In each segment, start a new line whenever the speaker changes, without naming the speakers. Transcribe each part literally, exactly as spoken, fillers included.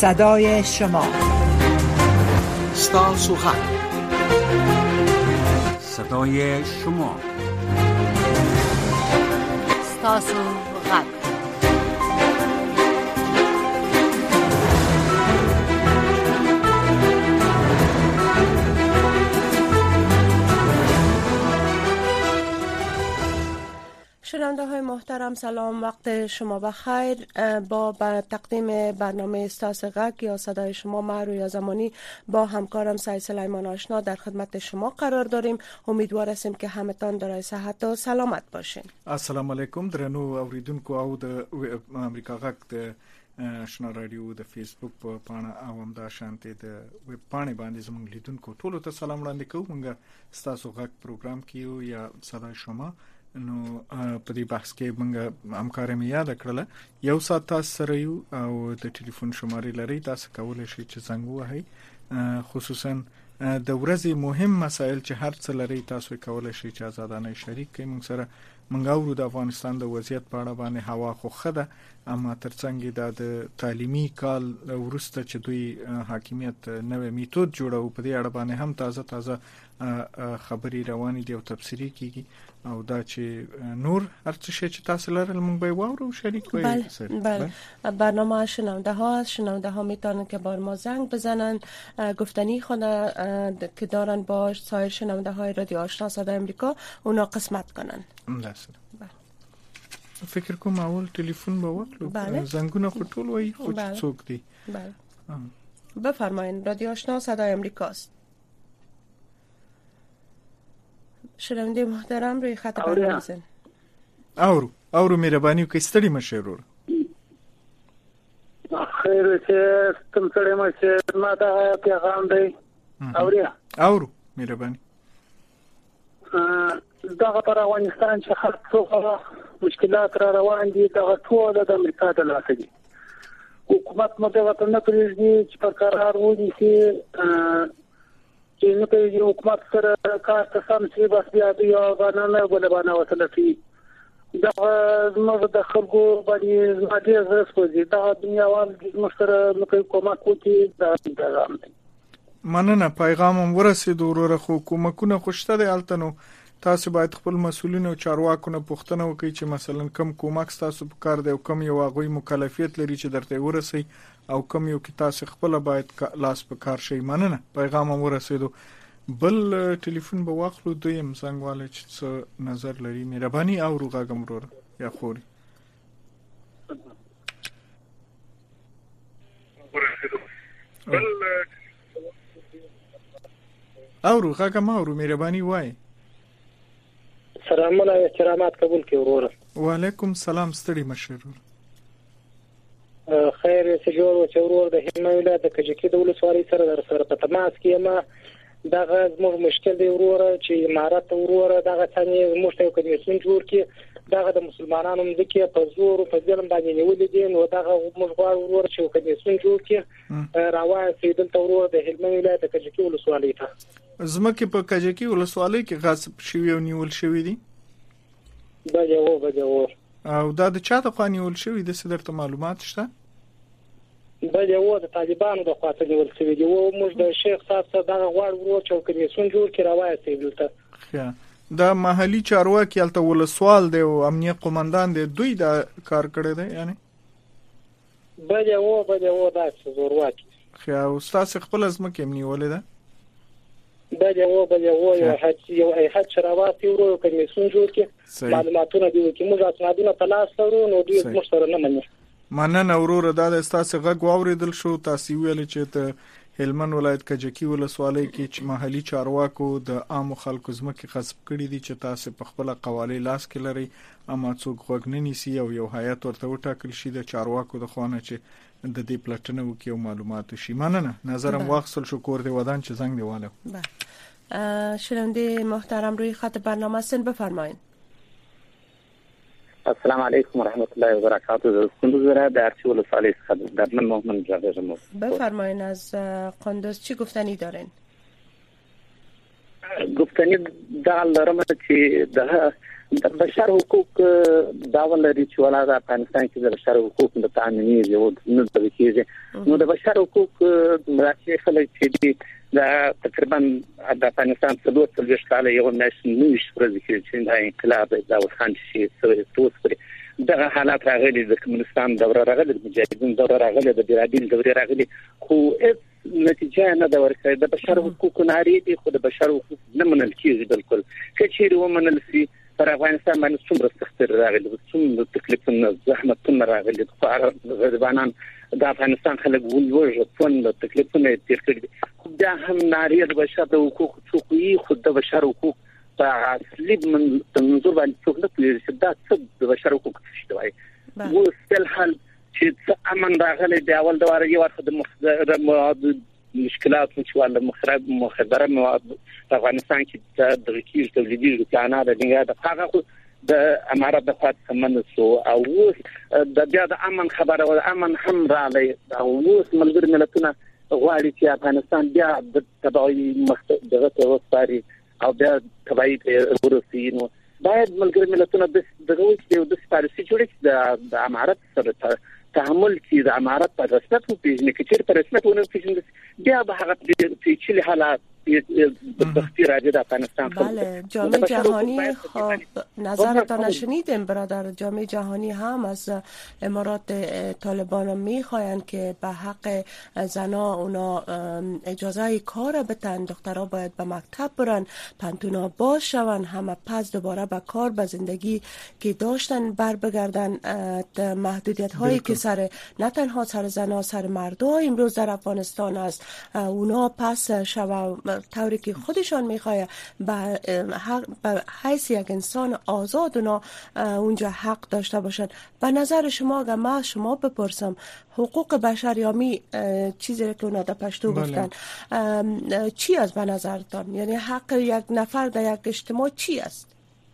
صدای شما
ستاسو غږ صدای شما
ستاسو غږ شنونده های محترم سلام، وقت شما بخیر. با تقدیم برنامه ستاسو غږ یا صدای شما ما رویا زمانی با همکارم سعید سلیمان آشنا در خدمت شما قرار داریم. امیدوار هستیم که همتان دارای صحت و سلامت باشین.
السلام علیکم درنو اوریدونکو او د امریکا غږ د آشنا رادیو د فیسبوک په پاڼه او هم د شانتي د ویب پاڼې باندې زموږ لیدونکو ټولو ته سلام وړاندې کوم. موږ ستاسو غږ پروګرام کیو یا صدای شما نو په دې بحث کې موږ همکاري مې یاد کړله. یو ساعت تاسو سره یو او د ټلیفون شمارې لري، تاسو کولای شئ چې زنګ ووهئ. خصوصا د ورځې مهم مسایل چې هر څه لري تاسو کولای شئ چې آزادانه شریک کړئ. موږ سره موږ اورو د افغانستان د وضعیت په اړه باندې هوا خو خده، اما ترڅنګ د تعلیمي کال وروسته چې دوی حاکمیت نوې میتود جوړو په دې اړه باندې هم تازه تازه خبري روانې دي او تفسیری کیږي او دا چې نور هر څه شي چې تاسو لرل موږ به واورو شریک وي.
بله بله برنامه شنونده ها شنونده ها میتونن که بار ما زنگ بزنن، گفتنی خود که دارن با سایر شنونده های رادیو آشنا صدای امریکا اونا قسمت کنن.
بله فکر کوم اول ټلیفون به وکړو، زنګونه خو ټول وای خو څوک دی.
بله بفرمایید، رادیو آشنا صدای امریکاست. شنونده محترم روی خط برنامه هستن.
اورو اورو مهرباني وکړئ ستړي مشه ورور.
خیر چې تم ستړي مشه ما دا پیغام دی. اوریا
اورو مهرباني.
دغه پر افغانستان چې خاصه مشکلات را روان دي دغه ټول د امریکا د لاسه دي. حکومت مو دغه ته نه پریږدي چې پر قرار ودی چې چې نو په یو حکومت سره کار ته سم شي، بس بیا دی او باندې نه بل باندې وصله شي. دا زموږ د خلکو باندې زموږ د رسوځي دا دنیا وال مشتره نو کوي کومه کوتي دا پیغام دی.
مننه، پیغام هم ورسېد وروره. خو کومکونه خوشته دی التنو تاسو باید خپل مسؤلین او چارواکو نه پوښتنه وکړئ چې مثلا کم کومک تاسو په کار دی او کم یو هغه مکلفیت لري چې درته ورسي او کم یو کې تاسو خپل باید لاس په کار شي. مننه، پیغام هم ورسېدو. بل ټلیفون به واخلو، دویم څنګهواله چې څه نظر لري. مهرباني او روغاګم وروره یا خوري بل او روغاګم او مهرباني وای.
سلامونه احترامات قبول کړئ وروره.
وعلیکم سلام، ستړي مشه ورور.
خیر چې جوړ چې ورور د هلمند ولایت د کجکی د ولسوالۍ سره در سره په تماس کې ما دغه زموږ مشکل دی وروره چې امارات وروره دغه څنګه موږ ته کمیسیون جوړ کړي دغه د مسلمانانو مځکه په زور په ځلم باندې نیولې دي. نو دغه موږ غواړو وروره چې کمیسیون جوړ کړي راوای سیدل ته وروره د هلمند ولایت د کجکی ولسوالۍ ته
زمکه په کجکی ولسوالۍ کې غصب شوی او نیول شوی دي.
بجه و بجه و
او دا د چا د خوا نیول شوی د صدرته معلومات شته؟
بجه و د طالبانو د خوا ته نیول شوی دي او موږ د شیخ صاحب سره دغه غواړو وروره چې کمیسیون جوړ کړي راوای سیدل ته.
ښه، دا محلي چارواکي الته ولسوال دی او امنیت قومندان دی، دوی دا کار کړی دی یعنی
بجه و بجه و دا څه زورواکي.
ښه، او تاسو خپل ځمکه نیولې ده؟
بجه و بجه و یو حج یو حج شراواتي ورو کمیسیون جوړ کړي معلوماتونه دی چې موږ اسنادونه تلاش کړو نو دوی موږ سره نه مني.
مننه وروره، دا تاسو غږ واوریدل شو. تاسو ویل چې ته هلمند ولایت کجکی ولسوالۍ کې چې محلي چارواکو د عام خلکو ځمکې غصب کړي دي چې تاسو په خپل قوالی لاس کې لري، اما څوک غوږ نه نیسي او یو هیئت ورته وټاکل شي د چارواکو د خوانه چې د دې پلټنه وکړي او معلومات شي. مننه، نظرم واخصل شو کور دی ودان چې زنګ دیواله.
بله شنونده محترم روی خط برنامه هستن، بفرمایید.
السلام علیکم و رحمت الله و برکاته. کندوز ولایت در چه ولسوالی است؟ در من محمد جاوید.
بفرمایید، از قندوز چی گفتنی دارین؟
گفتنی دا لرم چې د بشر حقوق دا ولري چې ولا د افغانستان کې د بشر حقوق د تامیني او نو د کېږي نو د بشر حقوق مراتب خلک چې دا تقریبا د افغانستان په دوه څلوېښت کال یو نشنوي ورځ کې چې د انقلاب د وخت شي سوي توسري دغه حالات راغلي د کمونستان دوره راغلي د مجاهدین دوره راغلي د بیرادین دوره راغلي خو نتیجه نه دا ورکړي د بشر حقوق ناري دي خو د بشر حقوق نه منل کیږي بالکل کچېری ومنل سي پر افغانستان باندې څومره سخت راغلي څومره تکلیفونه زحمتونه راغلي خو غریبانان د افغانستان خلک ولوجه څومره تکلیفونه تیر کړي خو دا هم ناري د بشر حقوق څوکوي خو د بشر حقوق په اصلي منظور باندې څوک نه پوهیږي چې دا څه د بشر حقوق څه دی و سل حل چې امن راغلي د اول دواره یو ورته د مخدر مشکلات چې ول مخرب مخدره مواد په افغانستان کې د ریکیز تولیدي پلانونه د دنیا د هغه د امارات د خاط سمند سو او د بیا د امن خبره او امن هم راغلی او اوس ملګری ملتونه غواړي چې افغانستان بیا د تبعي مخدره ته وسپاري او بیا تبعي ورسي نو باید ملګری ملتونه د دغه د سپارسي جوړي د امارات سره تعامل کې د امارات په رسمیت په پیژنې کې چې په رسمیت ونه پیژنې بیا به هغه په چیل حالات بختی راځي د افغانستان
بله جامعه جهانی خب نظرتان شنیدیم برادر جامعه جهانی هم از امارات طالبان میخواین که به حق زنا اونا اجازه کار بتن دخترها باید به مکتب برن پنتونا باز شون همه پس دوباره به کار به زندگی که داشتن بر بگردن محدودیت هایی که سر نه تنها سر زنا سر مردا امروز در افغانستان است اونا پس شو طوری که خودشان میخواه به حیث یک انسان آزاد اونا اونجا حق داشته باشن. به نظر شما اگر ما شما بپرسم حقوق بشر یا می چیزی که اونا در پشتو گفتن چی است به نظرتان؟ یعنی حق یک نفر در یک اجتماع چی است؟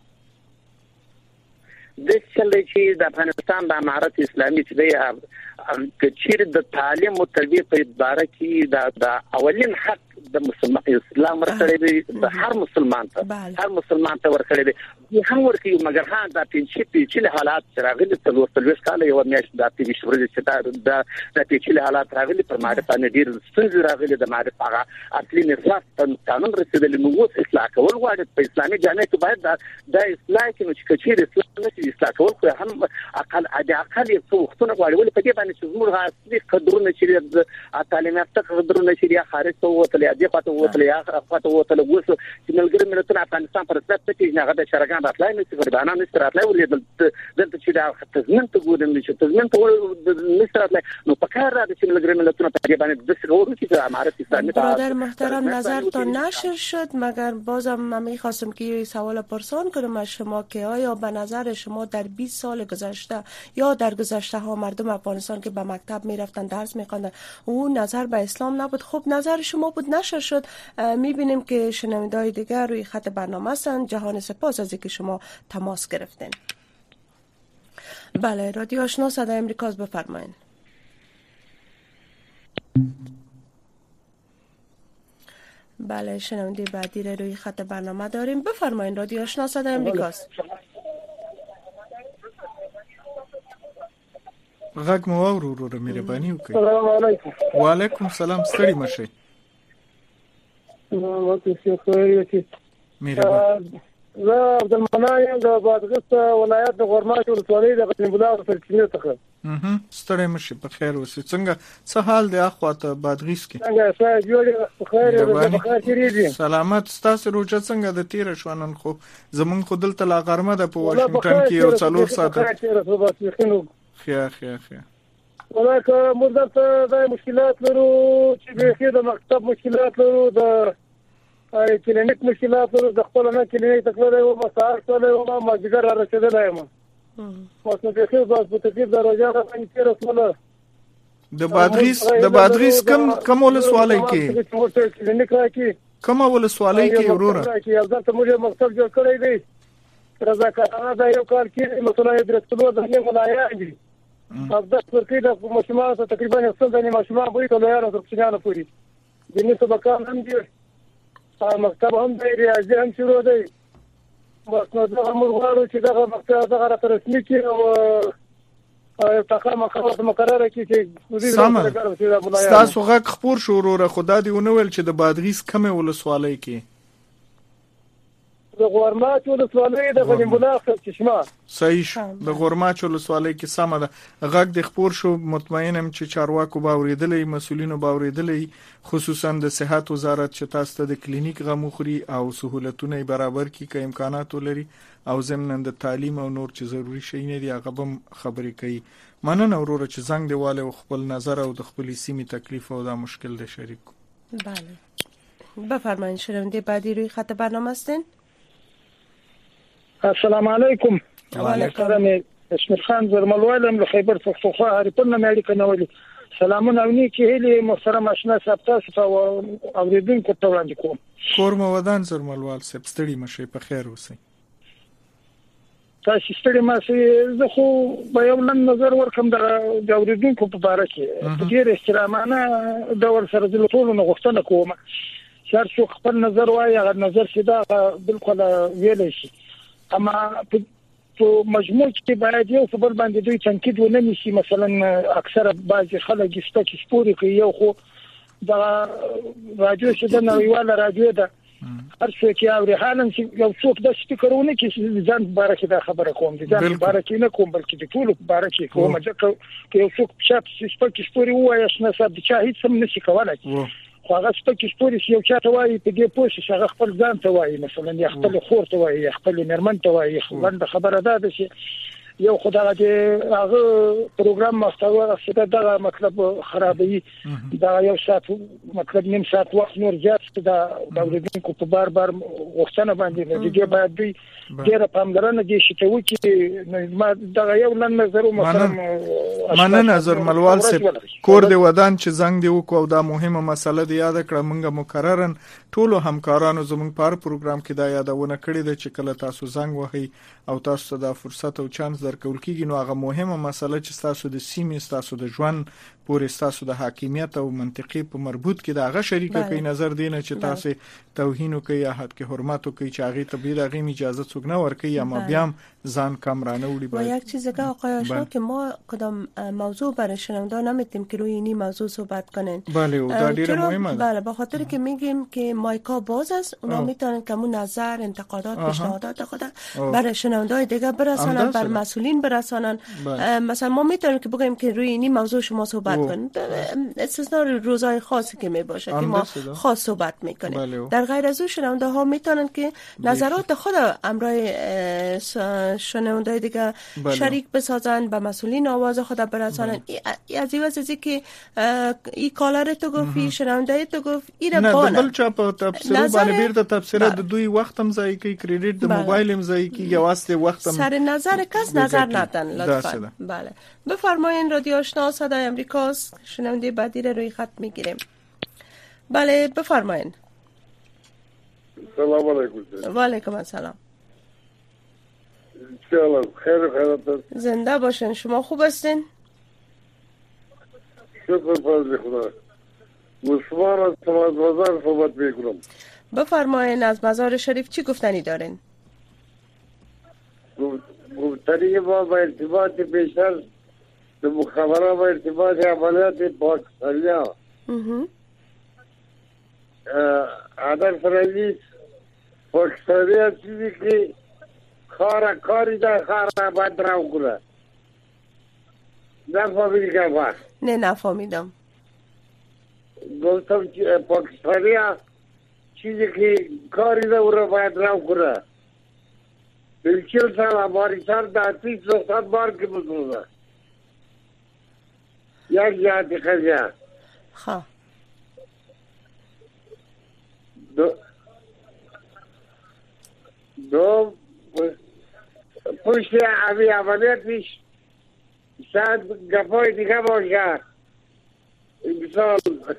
د چلې چې د افغانستان د امارت اسلامي چې د کچیر د تعلیم او تربیه په اړه کې د اولین حق د مسلمان اسلام ورکړی دی د هر مسلمان ته هر مسلمان ته ورکړی دی هم ورکړي مګر ها د پنځه چې حالات راغلي په لور په لور کال یو میاشت د پیښ ورځ چې دا د پیښې حالات راغلي پر معرفت باندې ډیر ستونزې راغلي د معرفت هغه اصلي نظام قانون رسیدلی نو اوس اصلاح کول غواړي په اسلامي جامعه کې باید د اصلاح کې چې کچیر اسلام نشي اصلاح کول خو هم اقل د اقل څو وختونه غواړي ولې په دې باندې چې زموږ اصلي قدرونه چې د تعلیم یافته قدرونه چې خارج ته وته دې خاطر وته یا خاطر وته وس چې ملګری ملتونه افغانستان پر اساس ته نه غدا شرګان راتلای نه چې غربانان نشي راتلای ولې دلته چې دا تضمین ته ګورم چې تضمین ته نشي راتلای نو په کار را چې ملګری ملتونه په دې باندې د څورو چې امارت اسلامي
برادر محترم نظرتون نشر شد مگر بازم من می‌خواستم که یه سوال پرسان کنم از شما که آیا به نظر شما در بیست سال گذشته یا در گذشته ها مردم افغانستان که به مکتب میرفتن درس می‌خواندن اون نظر به اسلام نبود خب نظر شما بود نشر شد می‌بینیم که شنونده‌های دیگر روی خط برنامه هستند جهان سپاس از اینکه شما تماس گرفتین. بله رادیو آشنا صدای امریکا بفرمایید. بله شنونده بعدی رو روی خط برنامه داریم بفرمایید رادیو آشنا صدای امریکا
غږ مو اورو ورو مهرباني وکړئ.
السلام علیکم.
وعلیکم السلام ستړي مشه.
وته څه خبرې
مهرباني.
زه عبدالمنان یم د بادغیس ولایت د غورماش ولسوالۍ د غزنی بلاغ سرچینې څخه.
اها ستړي مشه په خیر اوسې. څنګه څه حال دی اخواته بادغیس کې؟
څنګه ښه جوړ په خیر او په خیر تیریږي.
سلامت ستاسو روزه څنګه د تیر شوانن خو زمون خو دلته لا غرمه د په واشنگټن کې یو څلور ساعت. خیر خیر خیر.
ولکه موږ دلته د مشکلات لرو چې به د مکتب مشکلات لرو د کلینیک مشکلات لرو د خپل نه کلینیک تکلیف او مسار سره او ما ماجګر را رسیدلای ما اوس نو به خو په تکلیف درجه باندې تیر وسوله
د بادغیس د بادغیس کم کم ول سوالای کې
کلینیک راکی
کوم ول سوالای کې وروره
چې ځکه موږ مکتب جوړ کړی دی رضاکارانه دا یو کال کې مسولای درڅلو د نه ولایت دي افضل ورکې د مشمار ته تقریبا څو د مشمار وې ته لاره تر څنګه پوری د نسبه کار هم دی مکتب هم دی ریاضي هم شروع دی بس نو دغه موږ غواړو چې دغه مکتب دغه راته رسمي کړي او تاخه مقرره مقرره کړي چې
ستاسو غږ خپور شو وروره خدا دې ونه ویل چې د بادغیس کمې ولسوالۍ کې
د غورماچ ولسوالۍ د غنی ملاخ چشمه
صحیح شو د غورماچ ولسوالۍ کې سمه ده غږ د خپور شو مطمئنم چې چارواکو باوریدلې مسولینو باوریدلې خصوصا د صحت وزارت چې تاسو ته د کلینیک غموخري او سہولتونه برابر کړي که امکانات ولري او ضمن د تعلیم او نور چې ضروری شي نه دی هغه هم خبرې کوي مننه وروره چې زنګ دیواله او خپل نظر او د خپل سیمې تکلیف او دا مشکل د شریک
بله بفرمایید شنونده بعدی روی خط برنامه هستین.
السلام علیکم.
و علیکم.
اسمیر خان زرملوالم له خیبر پختونخوا هریپور نه اړیکه نیولې. سلامونه او نیکی هیلې محترم آشنا صاحب تاسو ته اوریدونکو ته وړاندې کوم.
کور مو ودان زرملوال صاحب ستړي مشه په خیر اوسئ.
تاسو ستړي مشه زه خو په یو لن نظر ورکم د اوریدونکو په اړه کې په ډیر احترامانه ډول سره د ټولو نه غوښتنه کوم. هر څوک خپل نظر وایي هغه نظر چې دا بالکل ویل شي. اما په مجموع کې باید یو څه بل باندې دوی تنقید ونه نشي مثلا اکثره بعضی خلک سپک سپوري کوي یو خو دا راډیو چې د نړیواله راډیو ده هر څه کې اوري حالم چې یو څوک د سپیکرونه کې ځان بارکه دا خبره کوم دي ځان بارکه نه کوم بلکې د ټولو بارکه کوم ځکه چې یو څوک سپک سپوري وایي چې صاحب د چا هیڅ هم نشي کولای خو هغه سپک سپوري یو چا ته وایي په دې پوښتنه چې هغه خپل ځان ته وایي مثلا یا خپل خور ته وایي خپل مرمن ته وایي خلنده خبره ده چې یو خدای دې هغه پروګرام محتوا څه دغه مطلب خرابوي دا یو ساعت مطلب نیم ساعت وخت نور زیات دا دولتونکو په بار بار وختونه باندې دې باید دوی ډیره پاملرنه دي چې ته وکی ما دا یو لن نظر محترم
مننه نظر ملوال صاحب کور دی ودان چې زنګ دی وکاو دا مهمه مسله دی یاد کړه مونږه مکررن ټولو همکارانو زموږ پر پروګرام کې دا یادونه کړې ده چې کله تاسو زنګ وهي او تاسو دا فرصت او چانس درکول کیږي نو هغه مهمه مسله چې تاسو د سیمې تاسو د ژوند پورې تاسو د حاکمیت او منطقي په مربوط کې دا غا شریکه کوي نظر دینه چې تاسو توهین کوي یا حد کې حرمت کوي چې هغه ته بیره غي اجازه څوک نه ورکوي یا ما بیام زان کامرانه وړي
و یک چیز دیگه آقای آشنا که ما کدام موضوع برای شنونده نمیتیم که روی این موضوع صحبت کنن
بله او دا ډیره مهمه ده
بله به خاطر که میگیم که مایکا باز است اونا میتونن که مون نظر انتقادات پیشنهادات خود برای شنونده دیگه برسانن بر مسئولین برسانن مثلا ما میتونیم که بگیم که روی این موضوع شما صحبت کنید استثنا روزهای خاصی که میباشه که ما خاص صحبت میکنیم در غیر از اون شنونده ها میتونن که نظرات خود امرای شنونده دیگه بله. شریک بسازن به مسئولین آواز خود برسانن از این واسه که این کالر تو گفتی شنونده تو گفت این
نه بل چا په تفسیر باندې بیرته تفسیر د دوی وخت هم ځای کی کریډټ د موبایل هم ځای کی یا واسطه وخت هم
سر نظر کس نظر ندن لطفا بله بفرمایید رادیو آشنا صدای آمریکا شنونده بعدی رو روی خط میگیریم بله بفرمایید
سلام علیکم
و علیکم السلام
سلام خیر خیرات
زنده باشین شما خوب هستین
شکر فضل خدا مسلمان از مزار صحبت میکنم
بفرمایین از مزار شریف چی گفتنی دارین
گفتنی ما با ارتباط بیشتر به مخابره با ارتباط عملیات پاکستانیا عدر فرلیس پاکستانیا چیزی که خارا کاری در خارا باید راو کنه نفهمیدی که باید
نه نفهمیدم
گفتم پاکستانیا چیزی که کاری در او را باید راو کنه بلکل سال ہماری سال داتیس رخصت بار که بزرده یک جهتی خزیان
خواه
دو دو پشت عوی عملیتش شاید گفای دیگه باشه مثال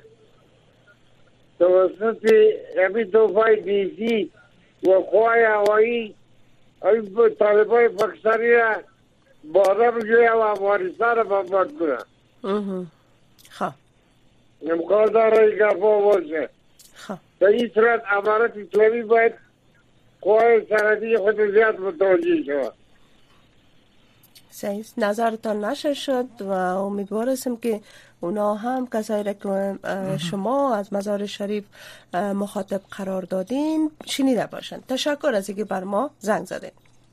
توسط امی توفای دیزی و خواه هوایی این طالبای پاکستانی را باره بجوی و افغانستان را بمبارد کنه
خواه
امکان داره این گفا باشه به این صورت امارت اسلامی باید قوای سرحدی خود زیاد متوجه شود.
صحیح، نظرتان نشر شد و امیدوار هستم که اونا هم کسایی را که شما از مزار شریف مخاطب قرار دادین شنیده باشن. تشکر از اینکه بر ما زنگ زدین.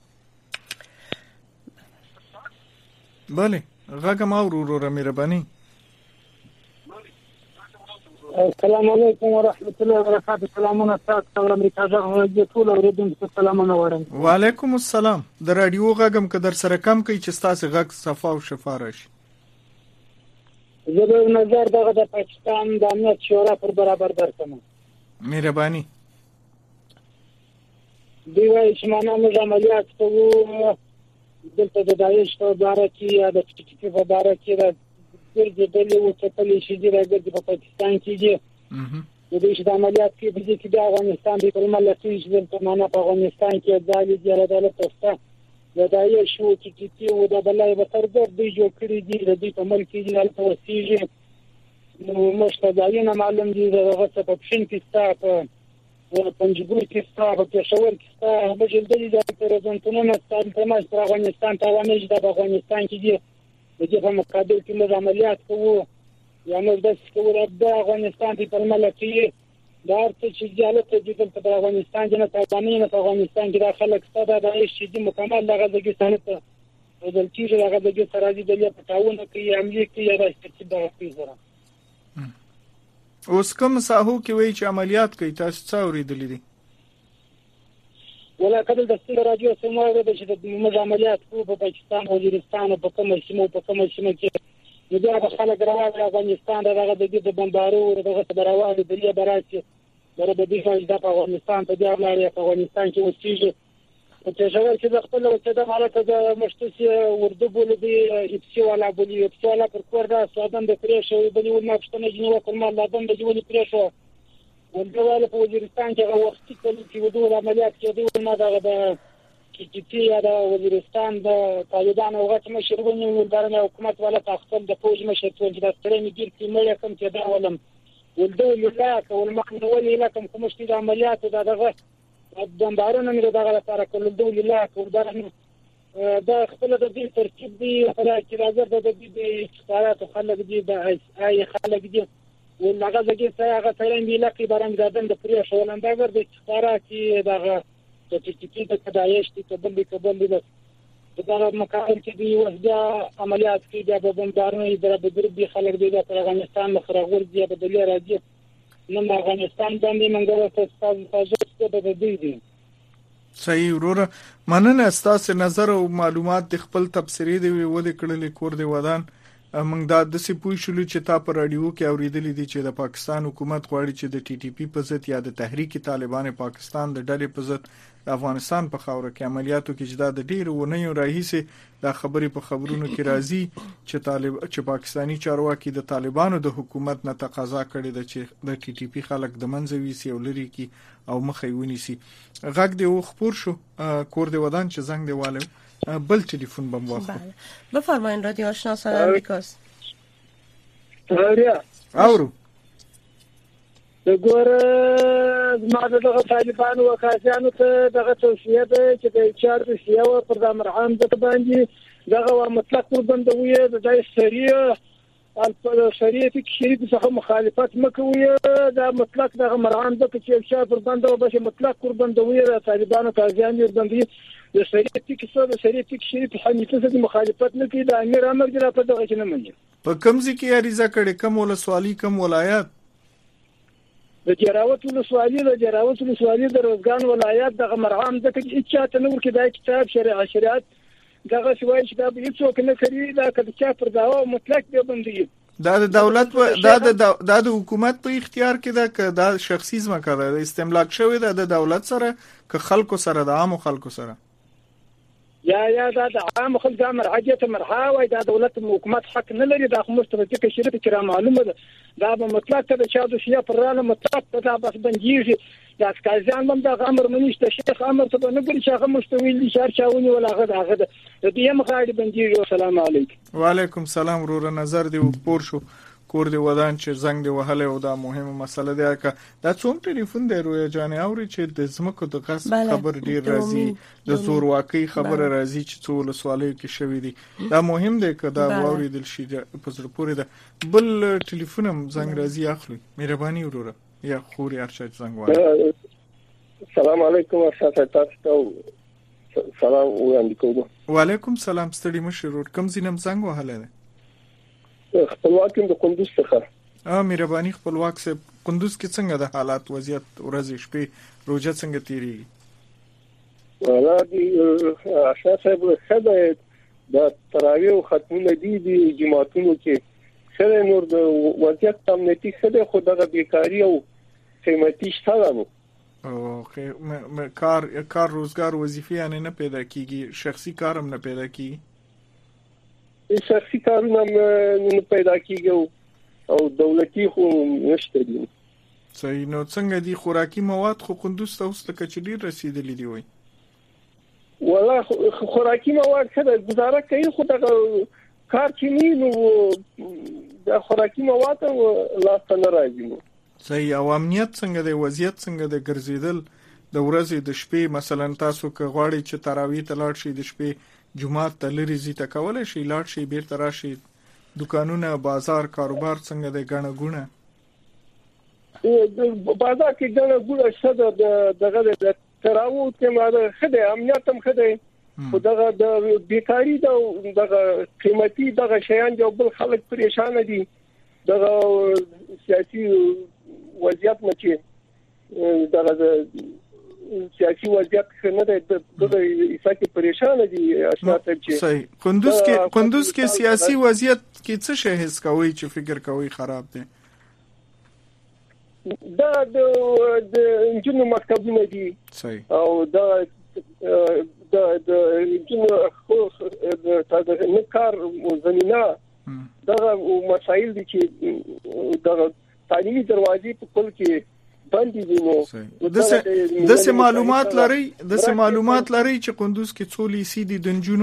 بله، غږم اورو وروره مهرباني.
السلام علیکم و رحمت الله و برکاته. سلامونه تاسو ته امریکا ځغ ټول اوریدونکو ته سلامونه وایم.
وعلیکم السلام. د رادیو غږم که در سره کم کوي چې تاسو غږ صفا او شفا راشي.
زه به نظر دغه د پاکستان د امنیت شورا پر برابر درکم.
مهرباني.
دی وايي چې معنا موږ عملیات کوو دلته د داعش په باره کې یا د ټي ټي پی په باره کې د ګرځې ډلې وڅکلې شي چې راګرځي په پاکستان کې دي. د دې چې د عملیات کې به چې د افغانستان د پرمل لسي چې دلته معنا په افغانستان کې ځالي دي عدالت تاسو د داعش او ټي ټي پی او د بلای به تر دې دی جوړ کړی دي د دې په ملک کې د توسيږي نو مشتداینه معلوم دي دغه څه په پښین کې ستاسو په پنځګور کې ستاسو په پېښور کې ستاسو په جلدی د پرزنټونو ستاسو په ماش پر افغانستان ته ونه چې د افغانستان کې دي د دې په مقابل کې موږ عملیات کوو یا موږ د څه د افغانستان په ملک کې دا څه چې جالب ته د په افغانستان کې نه تابانه په افغانستان کې د خلک ستاسو د هیڅ شي مکمل دغه دغه سنت بدل کیږي دغه دغه سره دي د پټاونه کې عملي کې یا د څه د پیژره.
اوس کوم ساحو کې وایي چې عملیات کوي تاسو څه اوریدلې دي؟
ولا کله د ستل راډیو سماره د چې د موږ عملیات کوو په پاکستان او وزیرستان په کومه سیمه په کومه سیمه کې نو دا خلک راوړل افغانستان دغه د بمبارو دغه براوال د لري براسي دغه د دې د افغانستان په ځای لري په افغانستان کې اوسېږي چې څنګه چې د خپل وسیله حالت د مشتسي ورده بول دي اپسی والا بولي اپسی والا پر کور دا سودان د پرېښو بلی ول ما پښتنه جنو کومه لادم د جولي پرېښو ولدواله په وزیرستان کې وختي کلی چې ودو عملیات کې دی ما دغه د چې چې یا د وزیرستان د طالبان او غټ مشرونه ولدارنه حکومت ولا تخصم د فوج مشر ټول د سترې مدیر کې مې کوم چې دا ولم ولدو یلاک او المخنول لکم کوم چې د عملیات دغه د بمبارونو نه دغه لپاره کول د یلاک ولدارنه دا خپل د دې ترتیب دی چې راځي د دې استخبارات خلک دي د اي خلک دي ولغه ځکه چې هغه ترين دی لکه بارنګ دادن د پرې شولنده ور د استخبارات دغه د ټي ټي پی د داعش د قبل د قبل د دغه مکان کې دی وځه عملیات کې د بمبارونو د بدر دی خلک دی د افغانستان مخرغور دی په دلیا راځي نو افغانستان باندې منګره تاسو تاسو ته د دې دي.
صحیح وروره، مننه ستاسو نظر او معلومات د خپل تبصرې دی ولې کړلې کور دی ودان موږ دا د سی پوه شلو چې تا په رادیو کې اوریدلې دي چې د پاکستان حکومت غواړي چې د ټي ټي پی په ضد یا د تحریک طالبان پاکستان د ډلې په ضد د افغانستان په خاوره کې عملیاتو کې جدا د ډیر ونیو راهیسه د خبرې په خبرونو کې راځي چې طالب چې پاکستانی چارواکي د طالبانو د حکومت نه تقاضا کړې ده چې د ټي ټي پی خلک د منځوي سی او لري کې او مخې ونیسي. غږ دی او خبر شو کور دی ودان چې زنګ دی والو بل ټلیفون بم واخلو.
بله بفرمایید رادیو آشنا صدای امریکاست.
اورو
دغه ما دغه طالبان او کاسانو ته دغه توصیه ده چې د چار د سیاو پر د مرحم د باندې دغه مطلق بندوي د دای سریه په شریعت کې شریعت څخه مخالفت مکوي دا مطلق دغه مرحم د چې چار پر بندو به مطلق بندوي د طالبانو کاسانو بندوي د شریعت کې څه د شریعت کې شریعت حنیفه څخه مخالفت نه کوي د امیر امر جلا په دغه کې نه مني.
په کوم ځای کې اړیزه کړي کوم ول سوالي کوم ولایت
د جراوت ولسوالۍ د جراوت ولسوالۍ د روزګان ولایت دغه مرحم د کې اچاته نور کې د کتاب شریعت شریعت دغه شوي چې دا به هیڅوک نه کوي دا کله پر داوا مطلق دی بندي
دا د دولت دا د د حکومت په اختیار کې ده که دا شخصي ځمکه ده استملاک شوی ده د دولت سره که خلکو سره د عام خلکو سره
یا یا دا د عام خلک د مرحجه مرحا وای دا دولت حکومت حق نه لري دا مستفید کې شریعت کې معلومه ده دا به مطلق ته د چا د شیا پر رانه مطلق ته بس بنجیږي دا کازان هم دا امر منیشته شیخ امر ته نه ګرځي هغه مستویل دي شهر چاونی ولا هغه هغه د دې مخاړي بنجیږي. السلام علیکم.
وعلیکم السلام ورور نظر دی پور شو کور دی ودان چې زنګ دی وهله او دا مهمه مسله ده که دا څوم ټلیفون دی رویا جان اوري چې د زمکو د غصب خبر ډیر راځي د زور واقعي خبره راځي چې څول سوالې کې شوې دي دا مهم دی که دا ووري دل شي په زړه پورې ده بل ټلیفون هم زنګ راځي اخلي مهرباني وروره یا خوري ارشد زنګ وایي
السلام علیکم ارشد تاسو سلام وعلیکم
وعلیکم سلام ستړي مشرور کوم زینم زنګ وهله ده
خپلواک د قندوز څخه
ا مهرباني خپلواک سه قندوز کې څنګه د حالات وضعیت ورځ شپې روزه څنګه تیریږي
ولا دي اساسه خدای د تراویح ختمونه دي د جماعتونو کې خدای نور د وضعیت تم نتی خدای خو دغه بیکاری او قیمتي شته نو
اوکې کار کار روزګار وظیفه یعنی نه پیدا کیږي شخصي کار هم نه پیدا کیږي
شخصي کارونه نه پیدا کیږي او دولتي خو نشته دي
صحیح نو څنګه دي خوراکي مواد خو قندوز ته اوس لکه چې ډیر رسیدلې دي وای
والله خوراکي مواد څه گزاره کوي خو دا کار کینی نو د خوراکي مواد لا څنګه راځي نو
صحیح او امنیت څنګه دی وضعیت څنګه دی ګرځیدل د ورځې د شپې مثلا تاسو که غواړئ چې تراویح ته لاړ شئ د شپې جمعه ته لري زی ته کولای شئ لاړ شئ بیرته راشئ دکانونه بازار کاروبار څنګه دی غنه ګونه
بازار کې غنه ګونه شته دغه د تراویح ته ماده خدای امنیت هم خدای خو دغه د بیکاری دغه قیمتي دغه شیان جو بل خلک پریشان دي دغه سیاسي وضعیت مچې دغه سیاسي وضعیت نه ده د ایساکي پریشان دي اشناته چې
صحیح قندوز کې قندوز کې سیاسي وضعیت کې څه شی حس کوي چې فکر کوي خراب دي
دا د انجنونو مکتبونه دي
صحیح
او دا د د انجنونو خو د نکار زمينه دغه مسائل دي چې دغه تعلیمي دروازې په کل کې باندې دي نو
د څه معلومات لري د څه معلومات لري چې قندوز کې څو لیسي دي دنجونو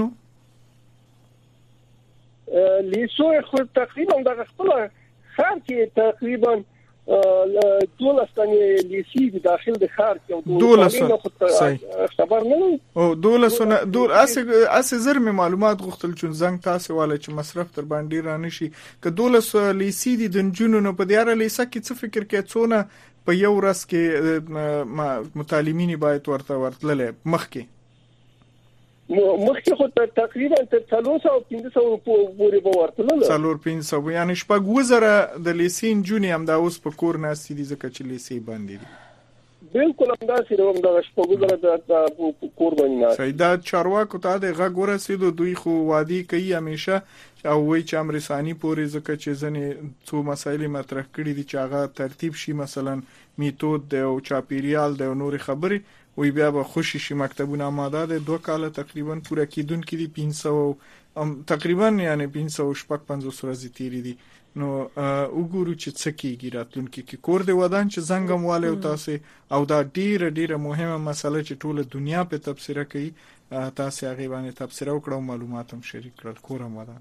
لیسو خو تقریبا دغه خپل خار کې تقریبا دولس تنې لیسي د داخل د خار کې
دولس صحیح
خبر نه
او دولس نه دول اسه اسه زر می معلومات غوښتل چې زنګ تاسو والا چې مصرف تر باندې را نشي ک دولس لیسي دي د جنونو نه په دیاره لیسه کې څه فکر کې څونه په یو ورځ کې متعلمین باید ورته ورتللې مخ کې
مخکې خو تقریبا تر څلور سوه پنځه سوه پورې به ورتلله
څلور پنځه سوه یعنی شپږ اووه زره د لیسې نجونې همدا اوس په کور ناستې دي ځکه چې لیسې بندې دي
بالکل همداسې ده همدغه شپږ اووه زره د کور باندې ناست
صحیح دا چارواکو ته د غږ ورسېدو دوی خو وعدې کوي همیشه او وایي چې امرساني پورې ځکه چې ځینې څو مسایل مطرح کړي دي چې هغه ترتیب شي مثلا میتود دی او چاپیریال دی او نورې خبرې وی بیا به خوشی شي مکتبونه آماده ده دو کال تقریبا پوره کیدون کې دي پنځه سوه تقریبا یعنی پنځه سوه شپږ پنځوس ورځې تیری دي نو وګورو چې څه کیږي راتلونکي کې کور دی ودان چې زنګم والے او تاسو او دا ډیره ډیره مهمه مسله چې ټوله دنیا په تفسیر کوي تاسو هغه باندې تفسیر وکړو معلومات هم شریک کړل کورم ودان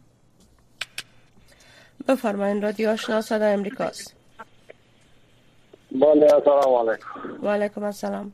بفرمایید رادیو آشنا صدای امریکاست
بله السلام علیکم
و علیکم السلام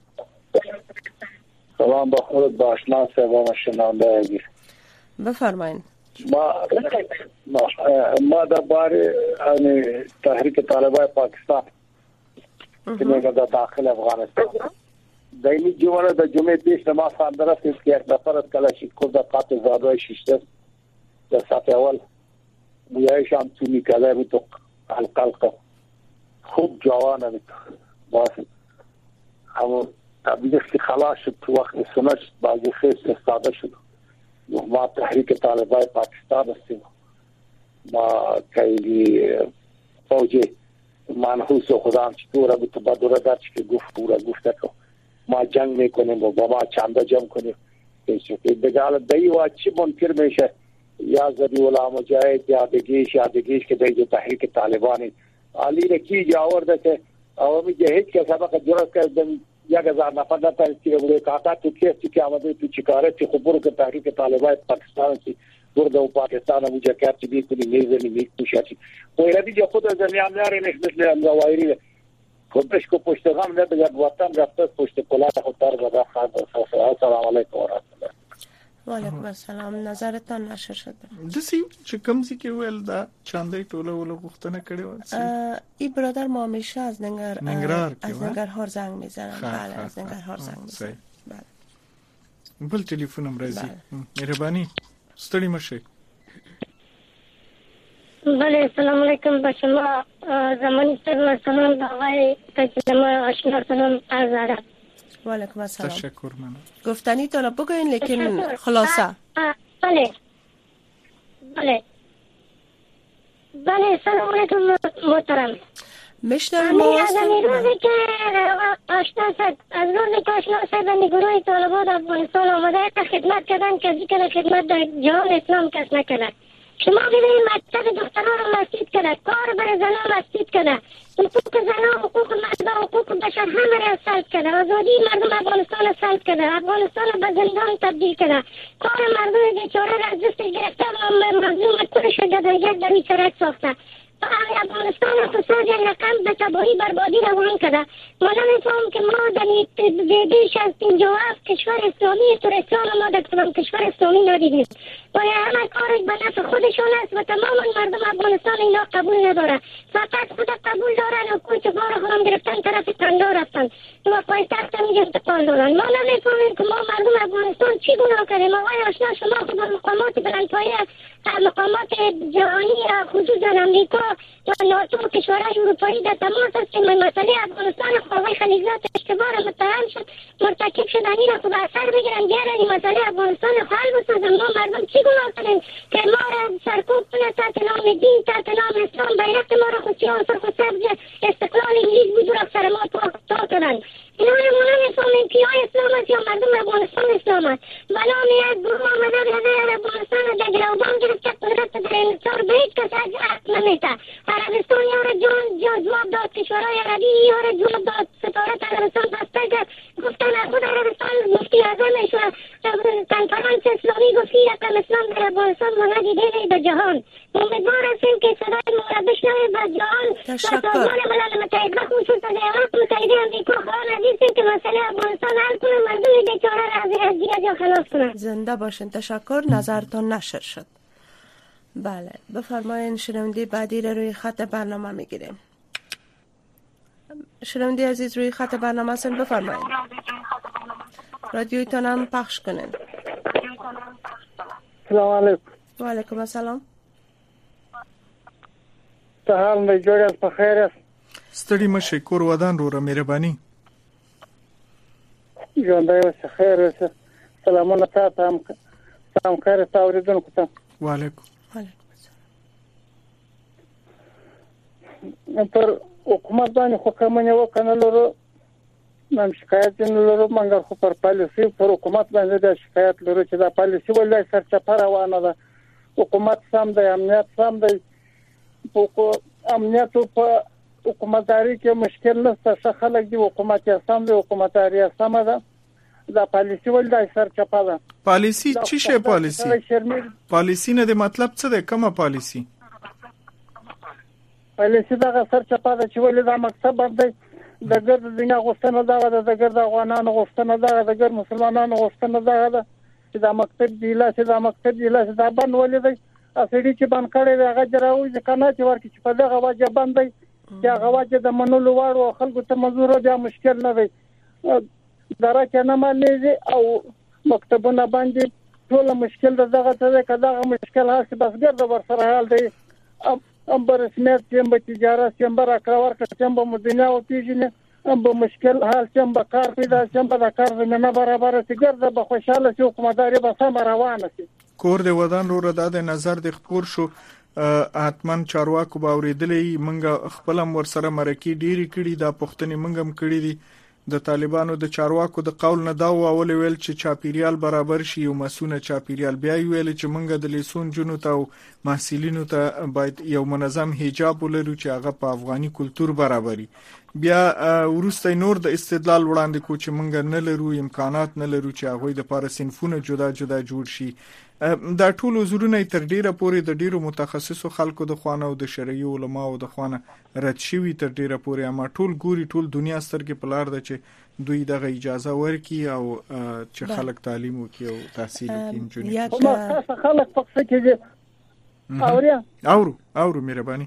سلام بخیر با آشنا صدای شنونده
بفرمایید
ما ما درباره تحریک طالبان پاکستان که میگه در داخل افغانستان دایمی جوانه در جمعه پیش نماز خواندن است که یک نفر از کلاشینکوف در قطع زادوی شیشته در سطح اول بویایش هم تو میکده بود تو القلقه خوب جوانه بود باسم همون تبلیغ که خلاص شد تو وقت سنش بعضی خیلی استفاده شد ما تحریک طالبان پاکستان هستیم ما خیلی فوج منحوس و خودم چطوره بود با دوره درچ که گفت پورا گفته که ما جنگ میکنیم و با ما چنده جمع کنیم بگال دایی و چی منکر میشه یا زدی ولا مجاهد یا دگیش یا دگیش که دیگه تحریک طالبانی علی رکی جا آورده که اوامی جهید که سبق جرس کردن یک هزار نفر نتایید که بوده کاتا تو کیستی که آمده تو چیکاره چی خبرو که تحریک طالبان پاکستان سی برده و پاکستان هم اونجا کرد میکنی میزنی میکوشی و ایرادی جو خود از زمین میاره نش مثل امزاوایری خودش کو پشت غم نه به وطن رفته پشت پولاد خود تر بده خواهد السلام علیکم و رحمت الله
و علیکم السلام. نظرتان نشر شد
دسی چې کمزې کې ویل دا چاندې ټوله ولا غوښتنه کړې و
این برادر ما همیشه از ننگر
ننگرهار
از ننگرهار زنگ میزنن. بله از ننگرهار زنگ میزنن. بله
بل ټلیفون هم راځي. مهرباني ستړي مشه.
بله سلام علیکم به شما زمانی سلام سلام به آقای تجربه آشنا سلام عرض ادب.
و علیکم السلام.
تشکر من.
گفتنی تو بگوین لیکن خلاصه.
بله بله بله سلام علیکم محترم.
مشتر ما
از این روزی که آشنا شد از روزی که آشنا شد به گروه طالبان افغانستان آمده تا خدمت کردن کسی که خدمت در جهان اسلام کس نکرد. شما ببینید مکتب دختران رو مسجد کرد، کار برای زنان مسجد کرد، حقوق زنان، حقوق مردان، حقوق بشر همه را سلب کرد، آزادی مردم افغانستان را سلب کرد، افغانستان را به زندان تبدیل کرد، کار مردم بیچاره را از دستش گرفته و مظلوم کور شده در یک در بیچارک ساخته. افغانستان اقتصاد یک رقم به تباهی بربادی روان کرده. ما نمیفهم که ما در بیش از پنجاه و هفت کشور اسلامی ترکستان ما در کدام کشور اسلامی ندیدیم و همه کارش به نفع خودشان است و تمام مردم افغانستان اینا قبول نداره. فقط خود قبول دارن و کوی چفار خودم گرفتن طرف تنگا رفتن و پایتخت هم انتقال دارن. ما نمیفهمیم که ما مردم افغانستان چی گناه کردیم. آقای آشنا شما خود به مقامات بلندپایه مقامات جهانی خصوصا امریکا و ناتو و کشورهای اروپایی در تماس است که مسئله افغانستان خواهی خلیجات اشتباه متهم شد مرتکب شد این را خود اثر بگیرن بیارن این مسئله افغانستان حل بسازن. ما مردم چی گناه کردیم که ما را سرکوب کنه تحت نام دین تحت نام اسلام بیرق ما را خود سیاه سرخ و سبز استقلال انگلیس بود و سر ما تا کردن. اینا ما نمیفهمیم که یا اسلام است یا مردم افغانستان اسلام است. بلا میاد گروه آمده به افغانستان در گروبان گرفت که قدرت در انصار به هیچ کس عقل نمیده. عربستان یا را جواب داد، کشورهای عربی یا را جواب داد، سفارت عربستان بسته کرد، گفتن خود عربستان مفتی اعظمش و کنفرانس اسلامی گفت رقم اسلام در افغانستان ما ندیده در جهان. امیدوار هستیم که صدای ما را بشنوه و جهان و سازمان ملل متحد و خصوصا ایالات متحده آمریکا خواهان عزیزیم که مسئله افغانستان حل کنه، مردم بیچاره را از دیگه خلاص کنه.
زنده باشین. تشکر. نظرتون نشر شد. بله بفرمایین. شنونده بعدی را روی خط برنامه میگیریم. شنونده عزیز روی خط برنامه هستن، بفرمایین. رادیویتان هم پخش کنین.
سلام علیکم.
و علیکم السلام.
ته حال می جوړ است په خیر است.
ستړي مشه کور ودان رو مهرباني.
ژوندی اوسه خیر اوسه. سلامونه تاسو هم سلام کار تاسو اوریدونکو ته.
وعلیکم.
پر حکومت باندې خو کومه وکنه لرو نن شکایت نه لرو مګر خو پر پالیسي پر حکومت باندې د شکایت لرو چې دا پالیسي ولې سرچپه روانه ده. حکومت سم دی، امنیت سم دی، په امنیت په حکومتداري کې مشکل نشته. ښه خلک دی، حکومت یې سم دی، حکومتداري سم ده. دا پالیسي ولې سرچپه ده.
پالیسي چی شی پالیسي؟ پالیسي نه د مطلب څه ده؟ کومه پالیسي؟
پالیسي دا سرچپه ده چې ولې دا مقصد باندې د ګرد دنیا غوښتنه دا ده، د ګرد افغانانو غوښتنه دا ده، د ګرد مسلمانانو غوښتنه دا ده چې دا مکتب دی لا چې دا مکتب دی لا چې دا بند ولې دی. اسړي چې بند کړي دی هغه جراوي ځکه چې ورکه چې په دغه وجه بند دی چې هغه وجه د منلو واړو خلکو ته منظور بیا مشکل نه دی. درکه نه مالېږي او مکتبونه باندې ټول مشکل دغه ته کداغه مشکل هست بس ګرد ور سره حال دی. ام به رسمیت چې به تجارت چې به راکړور چې به مدینه او پیژنه ام به مشکل حال چې به کار پیدا چې به د کار زمينه برابر شي ګرځه به خوشاله شي حکومتداري به سم روانه شي.
کور د ودان رو د نظر د خبر شو اتمن چارواکو باوریدلې منګه خپلم ور سره مرکی ډيري کړي دا پښتني منګم کړي دي. د طالبانو د چارواکو د قول نه دا اول ویل چې چاپیریال برابر شي او مسونه چاپیریال بیا ویل چې منګه د لیسون جنو ته محصلینو ته باید یو منظم حجاب ولرو چې هغه په افغاني کلچر برابري. بیا ورسته نور د استدلال وړاندې کو چې منګه نه لرو امکانات نه لرو چې هغه د پاره صنفونه جدا جدا جوړ شي. دا ټول حضورونه تر ډیره پورې د ډیرو متخصصو خلکو د خوانه او د شرعي علماو د خوانه رد شوی تر ډیره پورې، اما ټول ګوري ټول دنیا سترګې په لار ده چې دوی دغه اجازه ورکړي او چې خلک تعلیم وکړي او تحصیل وکړي.
یا خلک پکې کې اوریا
اورو اورو مهرباني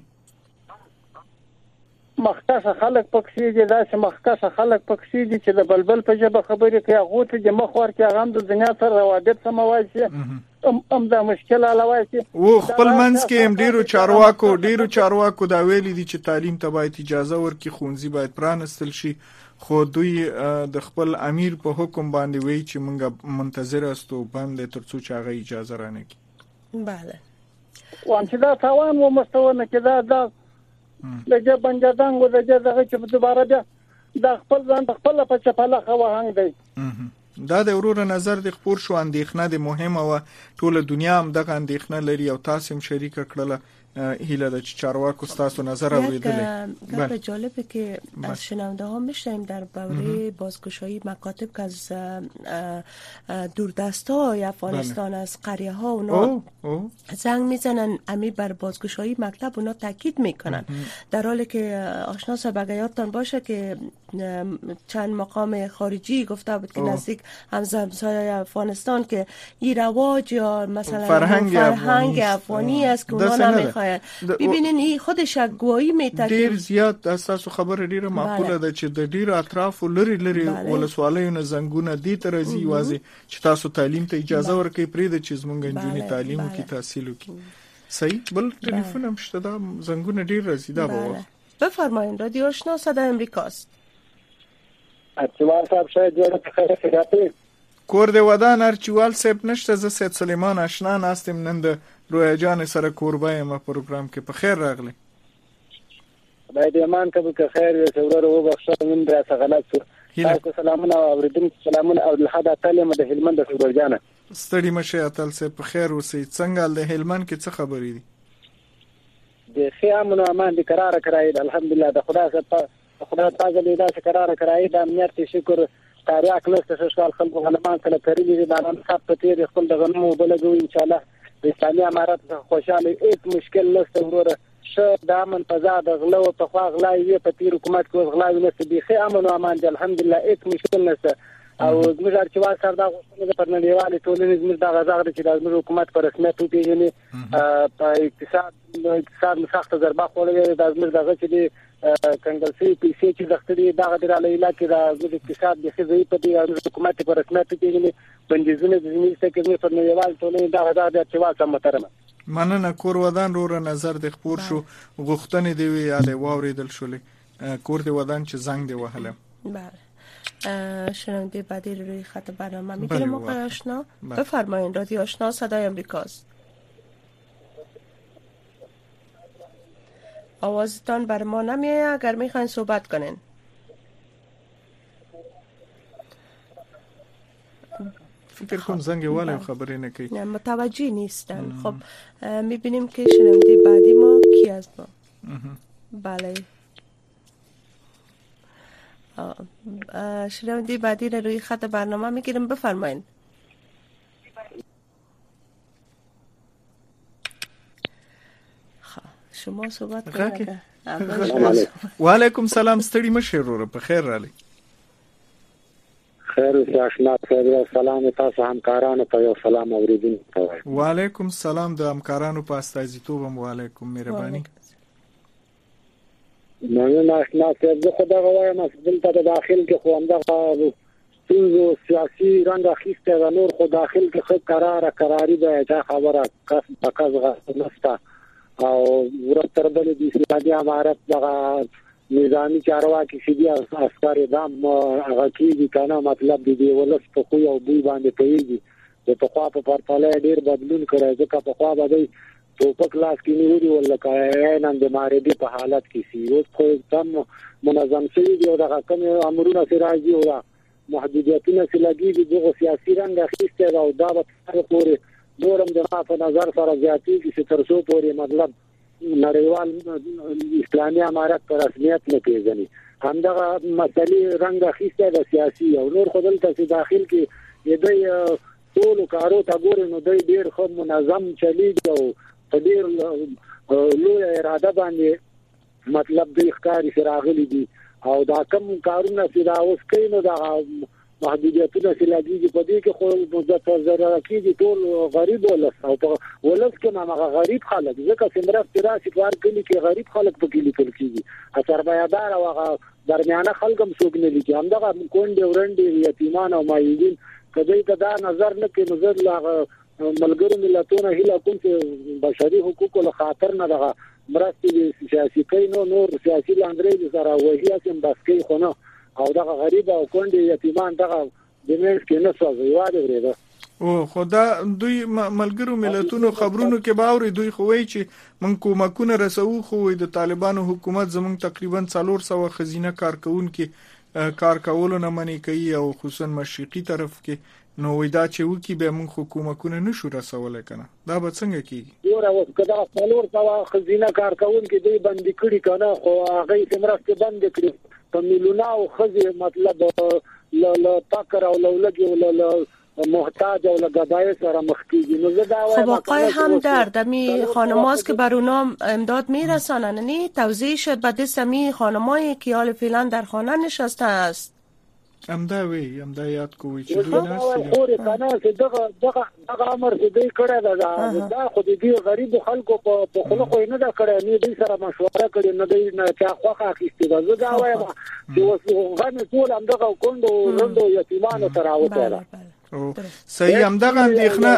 مخکاسه خلک پکې دي، داسې مخکاسه خلک پکې دي چې د بلبل په ژبه خبرې کوي، هغه ته د مخ ورکې هغه د دنیا سره روابط سموي چې ام دا مشکل علاوه چې
و خپل منځ کې هم ډیرو چارواکو ډیرو چارواکو دا ویلي دي چې تعلیم ته باید اجازه ورکړي، ښوونځي باید پرانستل شي، خو دوی د خپل امیر په حکم باندې وایي چې موږ منتظر استو باندې ترڅو چې هغه اجازه رانه کړي.
بله
وان چې دا تاوان و مستونه کې دا دا د جه بنجادان و د جه دغه چې دوباره بیا د خپل ځان د خپل په چپاله خواهنګ دی.
دا د ورور نظر د خپور شو اندېښنه د مهمه و، ټول دنیا هم دغه اندېښنه لري او تاسو هم شریک کړله. هیله ده چې چارواکو تاسو نظر اوریدلې.
بله جالبه که از شنونده ها میشنیم درباره بازگشایی مکاتب که از دوردست‌های افغانستان از قریه ها اونا زنگ میزنن امی بر بازگشایی مکتب اونا تاکید میکنن، در حالی که آشنا صاحب یادتان باشه که چند مقام خارجی گفته بود که نزدیک همسایه افغانستان که این رواج یا مثلا
فرهنگ,
فرهنگ افغانی است که اونا نمیخواین. ببینین این خودش گواهی میته
ډیر زیات اساسو خبره ډیره معقوله ده چې د ډیرو اطرافو لري لري ولسوالیو زنګونه دي تر ازي وازي چې تاسو تعلیم ته اجازه ورکړئ پرې د چې زمونږ انجونی تعلیم او کې تحصیل وکړي. صحیح. بل ټلیفون هم شته دا زنګونه ډیر راځي دا به
بفرمایید. رادیو آشنا صدای امریکاست.
ارچوال صاحب شاید جوړه خیره خیراته
کور دی ودان ارچوال صاحب نشته. زه سید سلیمان آشنا ناستم نن د رویا جان سره کوربای ما پروګرام کې په خیر راغلی.
باید ایمان کبه که خیر وي سورر او بخښه من را غلط شو. تاسو سلامونه اوریدم سلامونه او الحدا کلمه د هلمند د سورر جان
ستړي مشه اتل سه په خیر اوسئ. څنګه د هلمند کې څه خبرې دي؟
د خیامونو امان دي قرار کړای الحمدلله د خدا څخه خدا تاسو له دا قرار کړای د امنیت شکر تاریخ نشته شوال خلکو غلمان کله کړی دي دا نن خپ ته خپل د غنمو بلګو ان شاء الله د اسلامي امارات خوشاله هیڅ مشکل نشته وروره. شه د امن فضا د غلو په خوا غلای په تیر حکومت کې غلای نشته بيخي امن او امان دي الحمدلله هیڅ مشکل نشته. او زموږ ارچوال سره دا غوښتنه د پرنډیوالې ټولنې زموږ د غزاغ چې د حکومت پر رسمیت پیژني په اقتصاد اقتصاد سخت ضربه خوړلې د زموږ دغه چې د کنګلسي پیسې چې دغه دغه د علاوه کې د اقتصاد د خزې په د حکومت پر رسمیت پیژني بندیزونه د زموږ څخه کې پرنډیوال ټولنې دغه د ارچوال سره محترمه
مننه. کور ودان رور نظر د خپور شو غوښتنې دی وی یاده واوریدل شولې کور دی ودان چې زنګ دی وهله.
بله شنونده بعدی روی خط برنامه میگیرم آقای آشنا. بفرمایین. رادیو آشنا صدای امریکاست. آوازتان بر ما نمیه اگر میخواین صحبت کنین.
فکر کنم زنگ والا خبری نکی
نه متوجه نیستن. خب میبینیم که شنونده بعدی ما کی است ما. بله شنونده بعدی رو روی خط برنامه میگیرم. بفرمایید. شما صحبت کنید.
و علیکم سلام. ستړي مشه وروره په خیر رالی.
خیر اوسه آشنا. خیر سلام تاسو همکارانو ته یو سلام اوریدونکو.
و علیکم سلام د همکارانو په استازیتوب هم و علیکم مهرباني.
نو نه آشنا څه خدای غواړم دلته د داخل کې خو همدغه څنګه سیاسي رنګ اخیسته د نور خو داخل کې خو قرار قراری ده دا خبره کس پکازغه نستا او ورته بل دي اسلامي امارات دغه نظامی چارواکي چې دي عسكر دام هغه کیږي کنه مطلب دی ولس په خو یو دوی باندې پیږي د په خوا په پرتله ډیر بدلون کړی ځکه په خوا باندې ټوپک لاس کې نیولي ولکه نن د ماردي په حالت کې سی اوس خو تم منظم شوی دی او دغه کوم امرونه سره راځي او محدودیتونه چې لګي دي دغه سیاسي رنګ اخیسته او دا به پورې نورم د په نظر سره زیاتی چې تر څو پورې مطلب نړیوال اسلامي امارات پر رسمیت نه پیژني همدغه مسلې رنګ اخیسته د سیاسي او نور خدل ته داخل کې یدې ټول کارو ته ګوري نو دوی ډیر خو منظم چلیږي او په ډیر لوی اراده باندې مطلب دوی ښکاری راغلي دي او دا کم کارونه چې دا اوس کوي نو دا محدودیتونه چې لګیږي په دې کې خو مزه ضرر کیږي ټول غریب ولس او په ولس کې هغه غریب خلک ځکه چې مرسته راشي کار کوي کې غریب خلک په کې لیکل کیږي سرمایه‌دار او هغه درمیانه خلک هم څوک نه لیکي همدغه کونډې ورندې یتیمان او مایلین کدی کدا نظر نه کې نظر لا ملګرو ملتونو هیله کوم چې بشري حقوقو له خاطر نه دغه مرستې سیاسي کوي نو نور سیاسي لاندري سره وایي چې بس کوي خو نه او دغه غریب او کونډې یتیمان دغه د مېز کې نه سوځي واده ورېده
او خدا دوی ملګرو ملتونو خبرونو کې باوري دوی خو وایي چې من کومکونه رسو خو د طالبانو حکومت زمونږ تقریبا څلور سوه خزینه کارکونکو کار کولو نه منې کوي او خصوصا مشرقي طرف کې نو ودا چې وکی به موږ حکومتونه نشو رسولای کنه دا به څنګه کیږي
یو راو کدا څلور سوه خزینه کارکونکو دوی باندې کړي کنه خو هغه سمرسته بند کړي په میلیونه او خزي مطلب ل ل فقر او لولګي او ل محتاج او لګدای سره مخ کیږي نو زه دا وایم
خب آقای همدرد می خانم‌هاست که بر اونا امداد میرسانن یعنی توزیع شد به دست می خانمایی که حال فعلا در خانه نشسته است
امدا وی امدا یاد کوی چې دوی نه
خوري کنه چې دغه دغه دغه امر چې دوی کړه دا دا خو دې غریب خلکو په خلکو خو نه دا کړه نه دوی سره مشوره کړي نه دوی نه چا خوخه اخیستي دا زه دا وایم چې اوس غن ټول هم دغه کندو رندو یتیمانو سره اوته
او صحیح هم دغه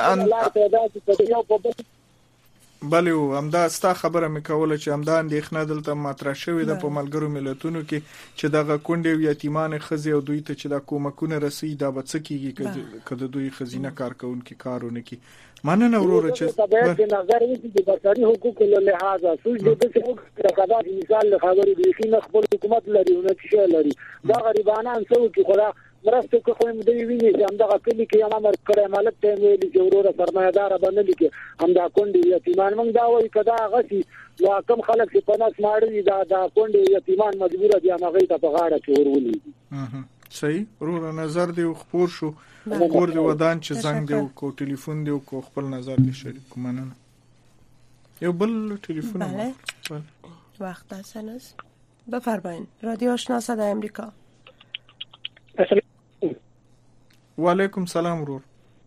اندېښنه بله او همدا ستا خبره مې کوله چې همدا اندېښنه دلته مطرح شوې ده په ملګرو ملتونو کې چې دغه کونډې او یتیمانې ښځې او دوی ته چې دا کومکونه رسي دا به څه کېږي که د دوی ښځینه کارکوونکي کارونه کوي مننه وروره چې
د نظر وشي د بشري حقوقو له لحاظه سوچ د دې حقوق د مثال خبرې د خپل خپل حکومت لري او نه چې لري دا غریبانان څو کې خدا مرسته کوي خو دوی ویني چې همدغه کلی کې امر کړی مالک ته ویلي چې وروره سرمایه‌دار باندې کې همدا کونډې یتیمان موږ دا وایي کدا غشي وا کم خلک چې په ناس ماړي دا دا کونډې یتیمان مجبور دي هغه ته په غاړه کې ورولي
صحیح وروره نظر دی خبر شو کور دی ودان چې زنګ دی کو ټلیفون دی کو خپل نظر دی شریک مننه یو بل ټلیفون
بله وقت هست بفرمایید رادیو آشنا صدای امریکا
و علیکم سلام ورور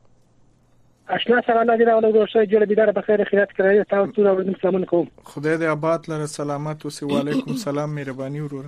آشنا سلام الله دې راولو دوستای جوړ بيدار په خیر خیرات کړی تاسو ټول اورېدم سلام کوم
خدای دې آباد لره سلامت اوسه و علیکم سلام مهرباني ورور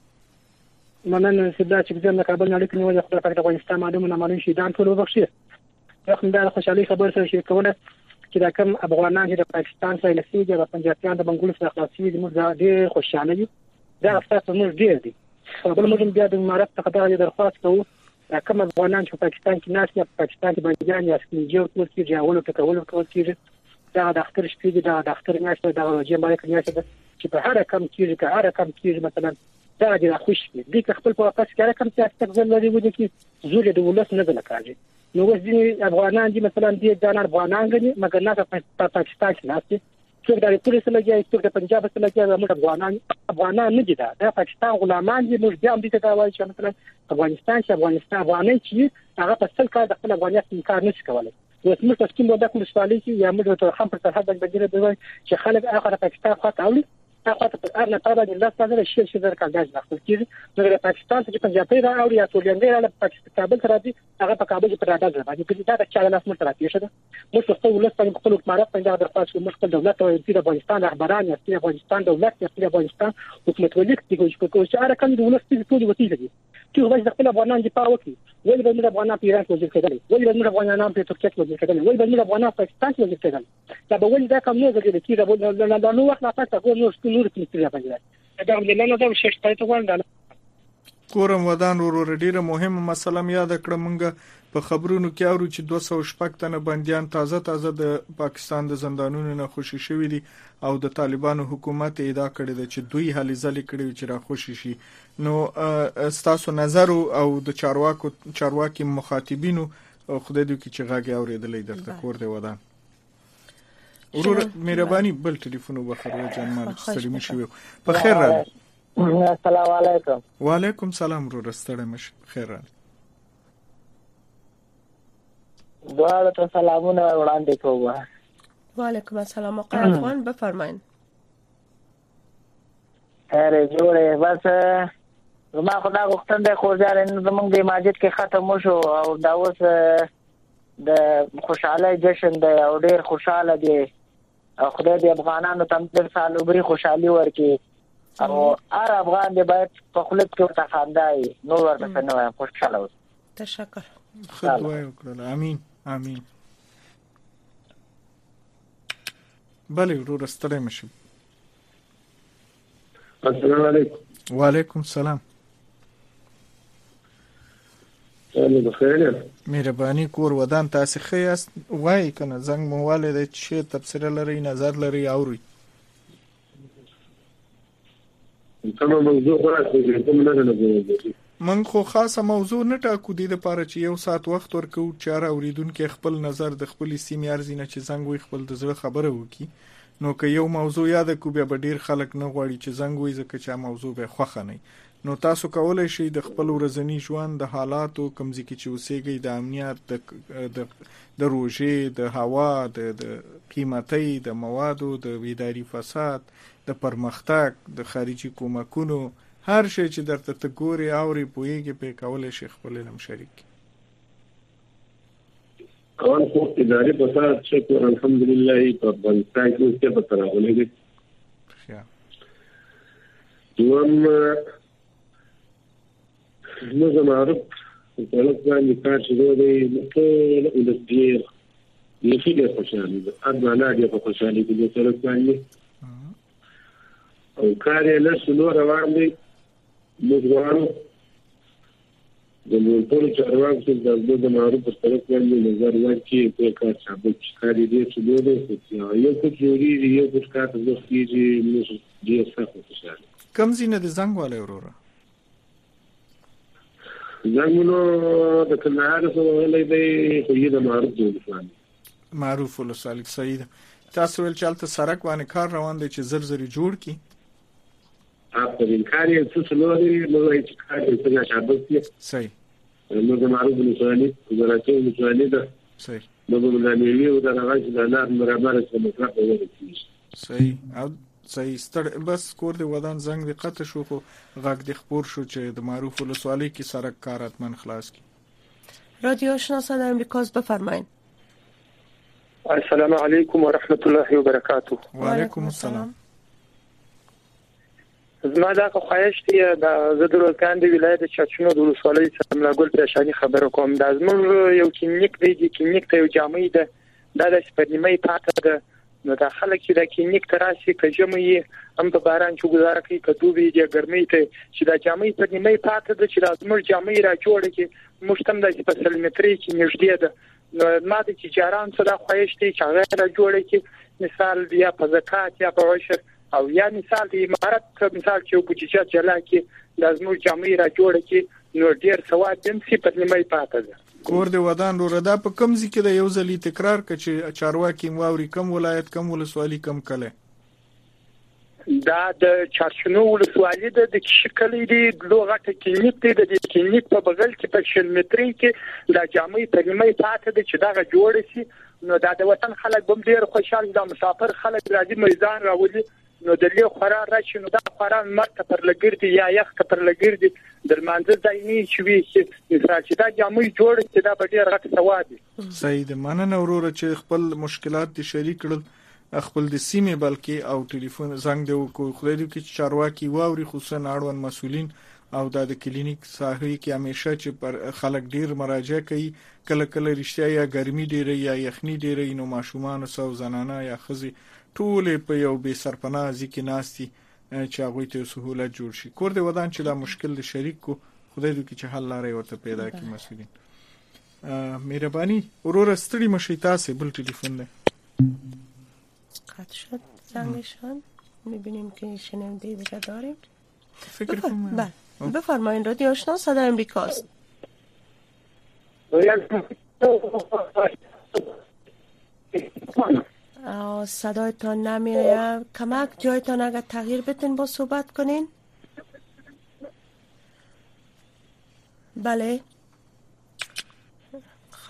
مننه چې دا چې زموږ کابل نه لیکنه وځي خدای پاک د افغانستان معلومه نه معلوم شي دا ټول وبخښي زه دا خوشحالي خبر سره شي کوله چې دا کم افغانان چې د پاکستان سره لسیږي د پنجابیان د بنگلور سره خلاصي دي موږ ډېر خوشاله یو دا افسوس موږ ډېر دي بل موږ بیا د امارات څخه دا درخواست کوو کوم افغانان چې پاکستان کې ناس یا پاکستان کې باندې یا سپینجو ټول کې ځاول ته کول کول کېږي دا د اختر شپې دا د اختر میاشت دا د جمعې کې میاشت چې په هر کم کېږي که هر کم کېږي مثلا دا د خوش دي د خپل په واپس کې هر کم چې استقبال لري ودی کې زول د ولس نه د لکاږي نو وځي افغانان دي مثلا دي ځان افغانان غني مګر نه په پاکستان کې ناس څوک د پولیس لګي څوک د پنجاب سره لګي موږ افغانان افغانان نه دي دا د پاکستان غلامان دي موږ بیا هم دي ته وایي چې مثلا افغانستان چې افغانستان افغاني چې هغه په څل کال د خپل افغانیت انکار نشي کولای اوس موږ تاسو کوم د کوم سوالي چې یا موږ ته هم پر سرحد باندې دی چې خلک هغه پاکستان خواته اولي هغه ته ارنه طبعا د لاس څخه شي چې در کاږي داخل کیږي نو د پاکستان چې پنجاب را او یا سولندې را پاکستان کابل سره دي هغه په کابل کې پر راډار باندې کې دا د چا لاس مر تراتې شه موږ خپل ولس په خپل حکومت باندې د خاص مشکل دولت او د افغانستان رهبران یا د افغانستان دولت یا د افغانستان حکومت ولیک دي چې هر کله د ولس په ټول وسیله دي چې وایي خپل افغانان دي پاو کوي ولې به موږ افغانان په ایران کې وځي کېدل ولې به موږ افغانان په ترکیه کې وځي کېدل ولې به موږ افغانان په پاکستان کې وځي کېدل دا به ولې دا کوم نه غوډي چې دا نو وخت لا پاتې کو نو ټول کې باندې دا موږ نه دا شش پاتې کوان
کورم ودان ورور ډیره مهمه مسله یاد کړم موږ په خبرونو کې اورو چې دوه سوه شپږ تنه بنديان تازه تازه د پاکستان د زندانونو نه خوشي شوی دي او د طالبانو حکومت ادعا کړې ده چې دوی هلي ځلې کړې چې را خوشي شي نو تاسو نظر او د چارواکو چارواکي مخاطبینو خدای دې کې چې غاګي اورېدلې درته کور دی ودان ورور مهرباني بل ټلیفون وبخره جان مال ستړي مشي په خیر را
السلام علیکم
وعلیکم سلام ورور ستړي مشي خیر را
دواړو ته سلامونه وړاندې کوم.
وعلیکم السلام آقای افغان، بفرمایید.
خیر جوړه. بس ما خدا غوښتنه ده خو ځان زمونږ د ماجد کې ختم وشو او دا اوس د خوشاله جشن ده او ډیر خوشاله دي او خدای دې افغانانو ته تر سال وبري خوشحالي ورکړي او هر افغان دې باید په خپل کې ته خاندای نو ورته نه وایم خوشاله اوس.
تشکر.
خدای وکړه. امين امين. بله ورور ستړی مشي.
السلام علیکم.
وعلیکم السلام.
تاسو بخیر؟
مهرباني کور ودان تاسو ښه یاست؟ وای کنه زنګ مواله د چی تفسیر لري نظر لري اوري.
کومه موضوع راځي کوم نه نه
من خو خاصه موضوع نه ټاکو دي د پاره چې یو ساعت وخت ورکو چاره اوریدونکو خپل نظر د خپل سیمې ارزینه چې زنګ وي خپل د زړه خبره وکي. نو که یو موضوع یاد کو بیا ډیر خلک نه غواړي چې زنګ وي ځکه چې موضوع به خوخه نه. نو تاسو کولای شئ د خپل ورځنی ژوند د حالاتو کمزې کې چې اوسېږي د امنیت د د روژې د هوا د قیمتي د موادو د ویداری فساد د پرمختګ د خارجي کومکونو هر شي چې درته ته ګوري اوري پويږي په کولای شي خپل علم شریک.
کون خو اداري فساد چې الحمدلله په افغانستان کې څه په راغلي دي. دوم نو زموږ په لږ باندې کار شروع دی نو ټول ولسګیر یې فکر خوشاله دي اګانا دې په خوشاله کې د سره باندې او کار یې له شنو روان دی موږ غواړو د ټول چارواکو چې د معروف په طرف باندې نظر ورکړي په کار ثابت کار دې چې دوی یو څه جوړي یو څه کار د وختي موږ دې څه خوشاله
کم زینه د زنګ والے وروره
زنګونو د کندهار سره ولې دی خو یې د معروف جوړ
معروف ولسالک سید تاسو ول چلته سرک باندې کار روان دی چې زر زر جوړ کی
اپرین کار یې څه لوري نو هیڅ کار یې څنګه شابه کی
صحیح
نو د معروف ولسالک ګراتو ولسالک ده صحیح نو د ملامي او د راغج د نار مرابر څخه مطلب وایي
صحیح او صحیح ستر بس کور دی ودان زنګ دی قطع شو خو غږ دی خبر شو چې د معروف ولسوالی کی سرک کاراتمن خلاص کی.
رادیو آشنا صدای امریکا بفرمایید.
السلام علیکم و رحمت الله و برکاته.
و علیکم السلام.
زما دا خواهش دی د زدروکان دی ولایت چچونو د ولسوالۍ څخه ملاګل پېښانی خبر کوم د زموږ یو کلینیک دی کلینیک ته یو جامع ده دا د سپرنیمې پاتې ده نو دا خلک چې دا کلینیک تراشي کجمې هم په باران کې گزاره کوي کدو وی دی ګرمۍ ته چې دا جامې په نیمه پاتې ده چې دا زموږ جامې را جوړ کی مشتم د سپیشلمتري کې نږدې ده نو ما د تجاران سره خواهش دی چې هغه را جوړ کی مثال بیا په زکات یا په عشر او یا مثال د امارات مثال چې بودیجه جلا کی د زموږ جامې را جوړ کی نو ډیر ثواب دم سي په نیمه پاتې ده.
کور دی ودان رو ردا په کم ځکه د یو ځلی تکرار ک چې چارواکي مواوري کم ولایت کم ولسوالي کم کله
دا د چارشنو ولسوالي د شکلې دی لغه کلینیک دی د کلینیک په بغل کې په شل متري کې د جامعي ترمنځ پاتې د چې دا جوړ شي نو دا د وطن خلک هم ډیر خوشاله د مسافر خلک راځي میدان راولي نو د له خورا راشي نو دا خورا مرته پر لګردي یا یخ پر لګردي د منځ ځای چې وی چې مثال چې دا جامعي جوړ چې دا ډیر غټ ثواب
صحیح ده مننه وروره چې خپل مشکلات دي شریک کړل خپل د سیمې بلکې او ټلیفون زنګ دی کو خو دې کې چارواکي واوري خصوصا اړوند مسولین او د کلینیک ساحوي کې همیشه چې پر خلک ډیر مراجعه کوي کله کله رښتیا یا ګرمي ډیره یا یخني ډیره نو ماشومان او زنانه یا خزي ټول په یو به سرپناه ځکه ناشتي چې هغه ته سہولت جوړ شي کور دی ودان چې لا مشکل د شریک کو خدای دې چې حل لارې ورته پیدا کړي مسولین مهرباني ورور ستړي مشي تاسو بل ټلیفون دی
قطع شد زنگشان میبینیم که شنونده دیگه داریم
فکر کنم
بله بفرمایید رادیو آشنا صدای امریکاست. صدایتان نمیره کمک جایتان اگر تغییر بتین با صحبت کنین. بله خب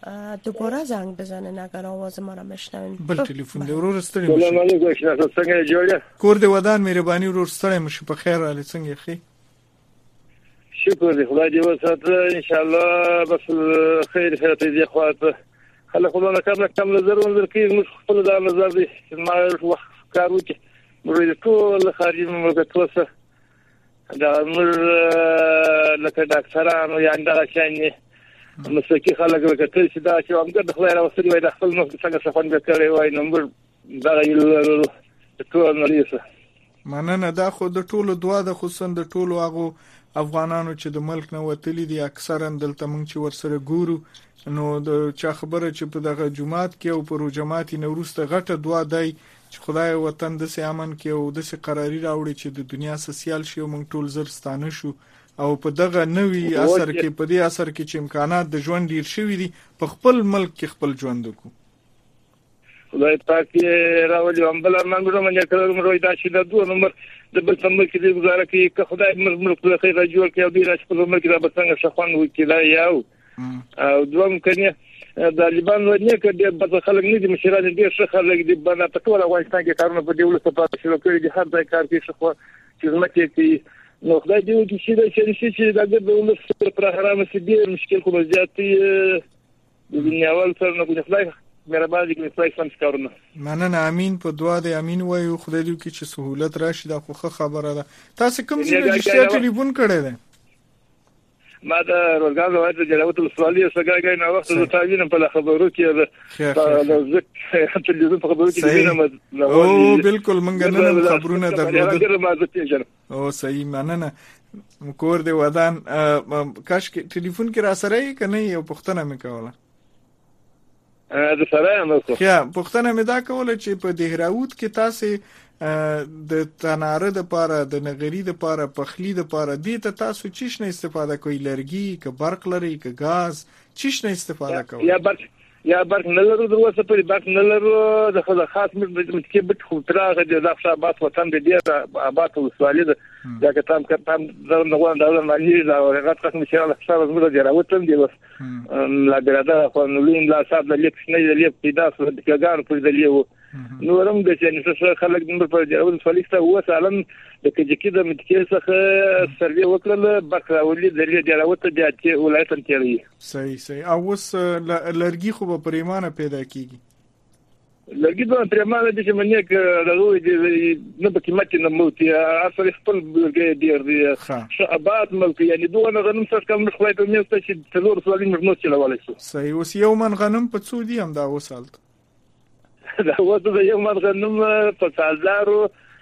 دوباره زنگ بزنین اگر آواز ما را میشنوین.
بل تلفن دی ورور ستړی مشه.
سلام علیکم اشنا څنګه جوړه
کور دی ودان مهرباني ورور ستړی مشه په خیر علي څنګه خې
شکر دی خدای دې وساتره ان شاء الله بس خیر خیر دې خواته خلک خدای کار کم نظر ونظر کوي موږ خپل دا نظر دي ما وخت کار وکړي موږ ټول خارجي مملکتونو سره دا موږ لکه ډاکټرانو یا دا شانې مسکی خلک وکړي چې دا چې موږ د خدای راوستي وای د خپل نو څنګه صفان وکړي وای نو موږ دا یو ټول نړۍ
مننه دا خو د ټولو دعا د خصوصا د ټولو هغه افغانانو چې د ملک نه وتلي دي اکثرا دلته موږ چې ورسره ګورو نو د چا خبره چې په دغه جمعات کې او پر جمعات نوروسته غټه دعا دی چې خدای وطن د سیامن کې او د سي قراری راوړي چې د دنیا سوسیال شي او موږ ټول زر ستانه شو او په دغه نوي اثر کې په دې اثر کې چې امکانات د ژوند ډیر شوي دي په خپل ملک کې خپل ژوند وکړو
خدای پاک راولي هم بل منګو منځ کړو مروي دا چې د دوه نمبر د بل څنګه کې د گزاره کې که خدای ملک له خیر جوړ کړي او دې راځي په ملک دا څنګه شخصان وکړي دا یو او دوم کنه د طالبان ونه کړي په خلک نه دي مشران دي ښه خلک دي بنا په ټول افغانستان کې کارونه په دیولو په شروع کړی دي هر ځای کار کوي خو چې زمکه کې نو خدای دې وکړي چې دا چې چې دا د ولس پر حرام سي ډیر مشکل کوم زیاتې د دنیاوال سره نو خدای مهرباني کوي خدای څنګه کارونه
مننه امين په دعا دې امين وایو خدای دې وکړي چې سہولت راشي دا خو خبره ده تاسو کوم ځای رجسټر ټلیفون کړی دی
ما دا روزګار وایي چې جوړوت سوالي څنګه نه وخت د تعوین په خبرو کې دا ذکر تلویزیون په خبرو کې نه
او بالکل مونږ نه خبرونه درلود او صحیح مننه کور دی ودان کاش کې ټلیفون کې را سره یې کنه یو پښتنه مې کوله
د سره هم خو
یا پښتنه مې دا کوله چې په دهراوت کې تاسو د تناره د پاره د نغری د پاره پخلی د پاره دې ته تاسو چیش نه استفاده کوئ لرګي ک برق لري ک غاز چیش نه استفاده کوئ
یا برق یا برق نه لرو دروازه په برق نه لرو د خدای خاص مې کې بت خو تراغه د ځخه بات وطن د دې ابات وسوالي دا که تام کتام د نغوان د مالی دا ورغت قسم چې الله حساب زموږ د راوتم دی بس لا ګراده خو نو لین لا صاحب د لیک نه د لیک پیدا سو د کګار په د لیو نو رم د چې نشه خلک د پر جوړول فلیسته هو سالم د کجکی د متکل څخه سروي وکړل بکراولي د لې جوړوت د چې ولایت تللی
صحیح صحیح او وس لرګي خو په پریمانه پیدا کیږي
لرګي په پریمانه د چې منیک دغه نه په قیمت نه موتي اصل خپل لرګي ډیر دی شعبات ملک یعنی دوه غنم څخه کم خو په میسته چې تلور سوالي مرنو چې لولای شو
صحیح اوس یو من غنم په څو دی هم دا وسالت
دا وته یو من غنم په سازارو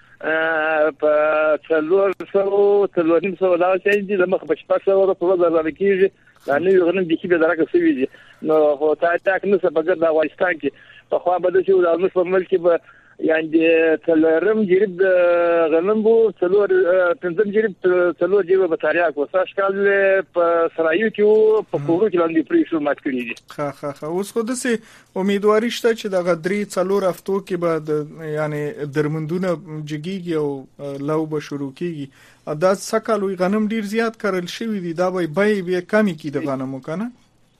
په څلور سو څلور نیم سو دا چې دي د مخ په شپږ سو په ورځ راکېږي دا نه یو غنم د کې به درکه سوي دي نو هو تا تاک نه څه په ګرځا افغانستان کې په خوا بده شو د موږ په ملک به یعنی څلورم جریب غنم بو څلور پنځم جریب څلور جریب به تاریخ وساش کال په سرایو کې په کورو کې لاندې پرې شو مات کړی دي
ها ها ها اوس خو د سي امیدواري شته چې د غدري څلور هفتو کې به یعنی درمندونه جګیږي او لو به شروع کیږي دا سکهلوی غنم ډیر زیات کارل شوی دي دا به به به کمی کی د غنمو کنه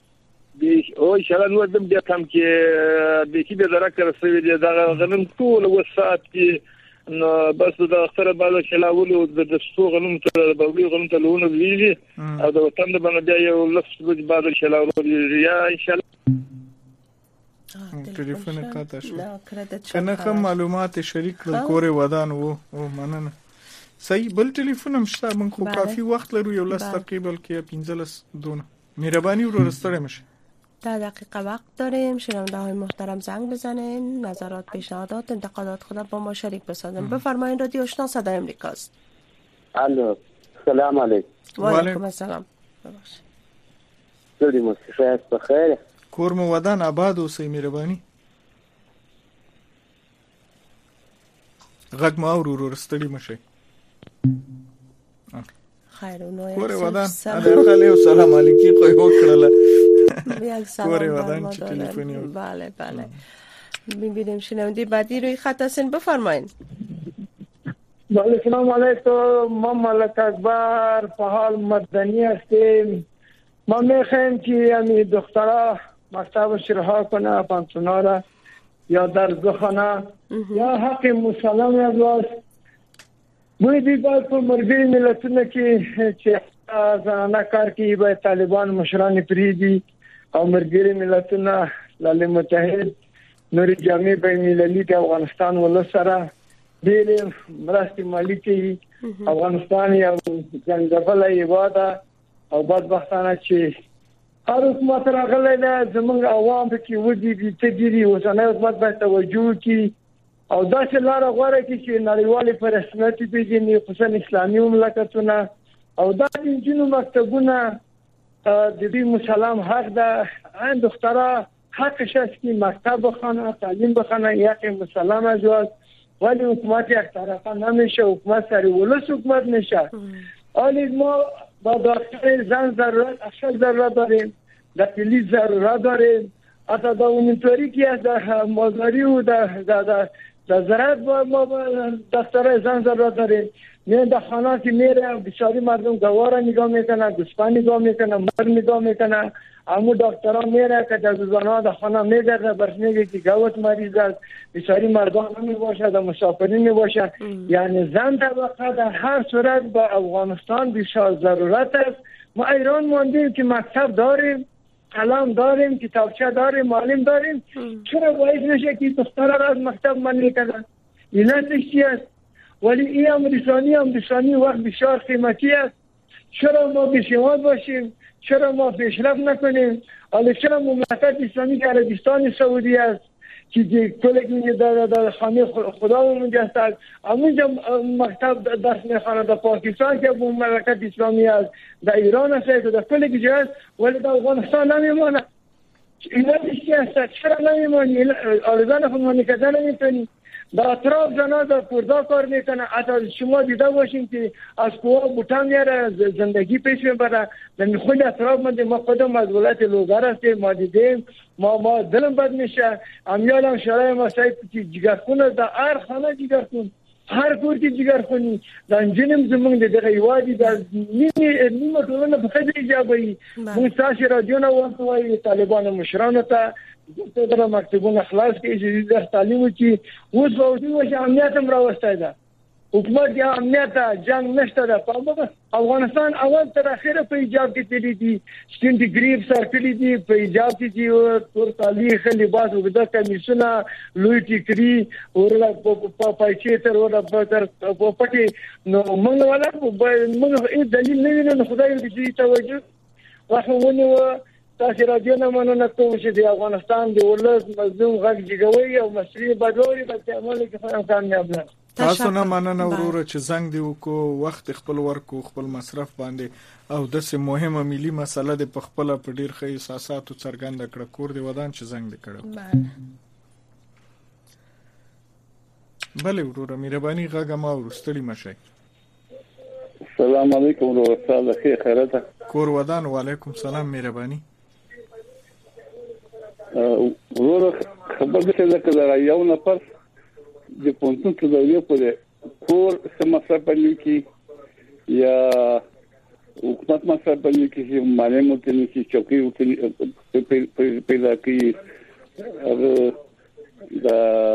او ان شاء الله نو دم بیا کم کې د کې به درکه رسوي دي دا غنم ټول وسات کې نو بس دا اختر بالا شلاول او د څو غنم ته بوغي غنم ته لونه ویلي او د وطن د باندې یو لفظ د بالا شلاول یا ان شاء الله
ټلیفون قطع شو کنه کوم معلومات شریک کړل کور ودان وو او مننه صحیح بل ټلیفون هم شته من خو کافي وخت لرو یو لس دقیقه بلکې پنځلس دونه مهرباني ورو رستړی مشه
ده دقیقه وقت داریم شنونده های محترم زنگ بزنین نظرات پیشنهادات انتقادات خود با ما شریک بسازین بفرمایین رادیو آشنا صدای امریکاست
الو سلام علیکم
و علیکم السلام
سلام مستشفیات بخیر
کور مو ودان آباد اوسئ مهرباني غږ ما ورو رستړی مشه
خیر اونو
کور ودان خاله سلام علیکم خو وکړه
یک سلام بله بله میبینیم شنونده بعدی روی خط هستین بفرمایین
بله سلام علیکم ما ملک اکبر فعال مدنی هستیم ما میخوایم که یعنی دخترها مکتب رها کنه، پانسیون‌ها یا درس بخونه یا حق مسلم است. باید باید پر مرگی ملتونه که چه زنانه کار که باید طالبان مشران پریدی او مرگی ملتونه ملل متحد نور جامعه بین المللی د افغانستان ولسره ډېر مرستې مالی کوي. افغانستان یو ځنګبله هیواد او بدبختانه چې هر حکومت راغلی ده زمونږ عوام پکې ودي دي ته ګیري اوسنی حکومت باید توجه وکړي او داسې لاره غوره کړي چې نړیوالې په رسمیت پیژني، خصوصا اسلامي مملکتونه او داسې نجونو مکتبونه د دې مسلم حق ده. این دخترها حقش است که مکتب بخوانه، تعلیم بخوانه، یک مسلم است ولی حکومت یک طرفه نمیشه، حکومت سر ولس حکومت میشه. ولی ما با داخل زن ضرورت اصل ضرورت داریم، در پلیس ضرورت داریم، حتی در اونطوری که از در مازاری و در در در زراعت ما دفتر زن ضرورت داریم. میان در خانه که میره بیچاره مردم گواره نگاه میکنه، گوسفند نگاه میکنه، مر نگاه میکنه. اما دکترها میره که در زنها در خانه میگرده برش میگه که گوت مریض است، بیچاره مردم نمی باشه، در مسافرین می باشه. یعنی زن طبقه در هر صورت با افغانستان بسیار ضرورت است. ما ایران ماندیم که مکتب داریم، قلم داریم، کتابچه داریم، معلم داریم. چرا باعث نشه که دخترها را از مکتب منع کنن؟ علتش چی است؟ ولی این هم رسانی هم رسانی وقت بسیار قیمتی است. چرا ما بی‌سواد باشیم؟ چرا ما پیشرفت نکنیم؟ ولی چرا مملکت اسلامی که عربستان سعودی است که کلی در در خانه خدا اونجا است، اونجا مکتب درس میخوانه. در پاکستان که مملکت اسلامی است، در ایران است، در کلی جا است، ولی در افغانستان نمیمونه. اینا چی است؟ چرا نمیمونی؟ آلزان خود منکده نمیتونی. در اطراف زنها در پردا کار میکنه. حتی شما دیده باشین که از کوه بوتان میاره زندگی پیش میبره. در خود اطراف من ما خودم از ولایت لوگر هستیم، ما دیدیم، ما ما دلم بد میشه. امیال هم شرای ما سایت که جگرخون است، در هر خانه جگرخون، هر کور که جگرخونی در انجنم زمان در غیوادی در نیمه نیمه طولانه بخیر ایجابی موساش رادیو نوانتوایی طالبان مشران تا در مکتبون اخلاص که اجازه در تعلیم کی اوس باوجود وش امنیت هم راوسته ده. حکومت یا امنیت جنگ نشته ده. افغانستان اول تر اخره په ایجاب کې تللی دي، سټین ډیګری سره کړی دي په ایجاب کې چې تور تاریخ لباس وګدا کمیسونه لوی ټیکري ورله په پایچې تر ورله تر په پټي نو موږ ولا موږ هیڅ دلیل نه وینو. خدای دې توجه واخلونه تاسو راځي نه مننه کوم چې د افغانستان د ولس مظلوم غږ جګوي او مسلې بدلوري په عمل کې فهم کامیاب نه.
تاسو نه مننه وروره چې زنګ دی وکړو، وخت خپل ورکو، خپل مصرف باندې او د سه مهمه ملي مسله د خپل په ډیر ښه احساساتو څرګنده کړه. کور دی ودان چې زنګ دی کړو. بله وروره مهرباني غږ ما ورستړي مشه.
السلام علیکم وروره، تاسو ښه خیرته؟
کور ودان. وعلیکم سلام مهرباني.
وروره خبر ده چې دا یو نفر د پونتون ته دی په کور سمسره پنځه کې یا حکومت مسره پنځه کې چې معلومه کوي چې چوکي پیدا کوي دا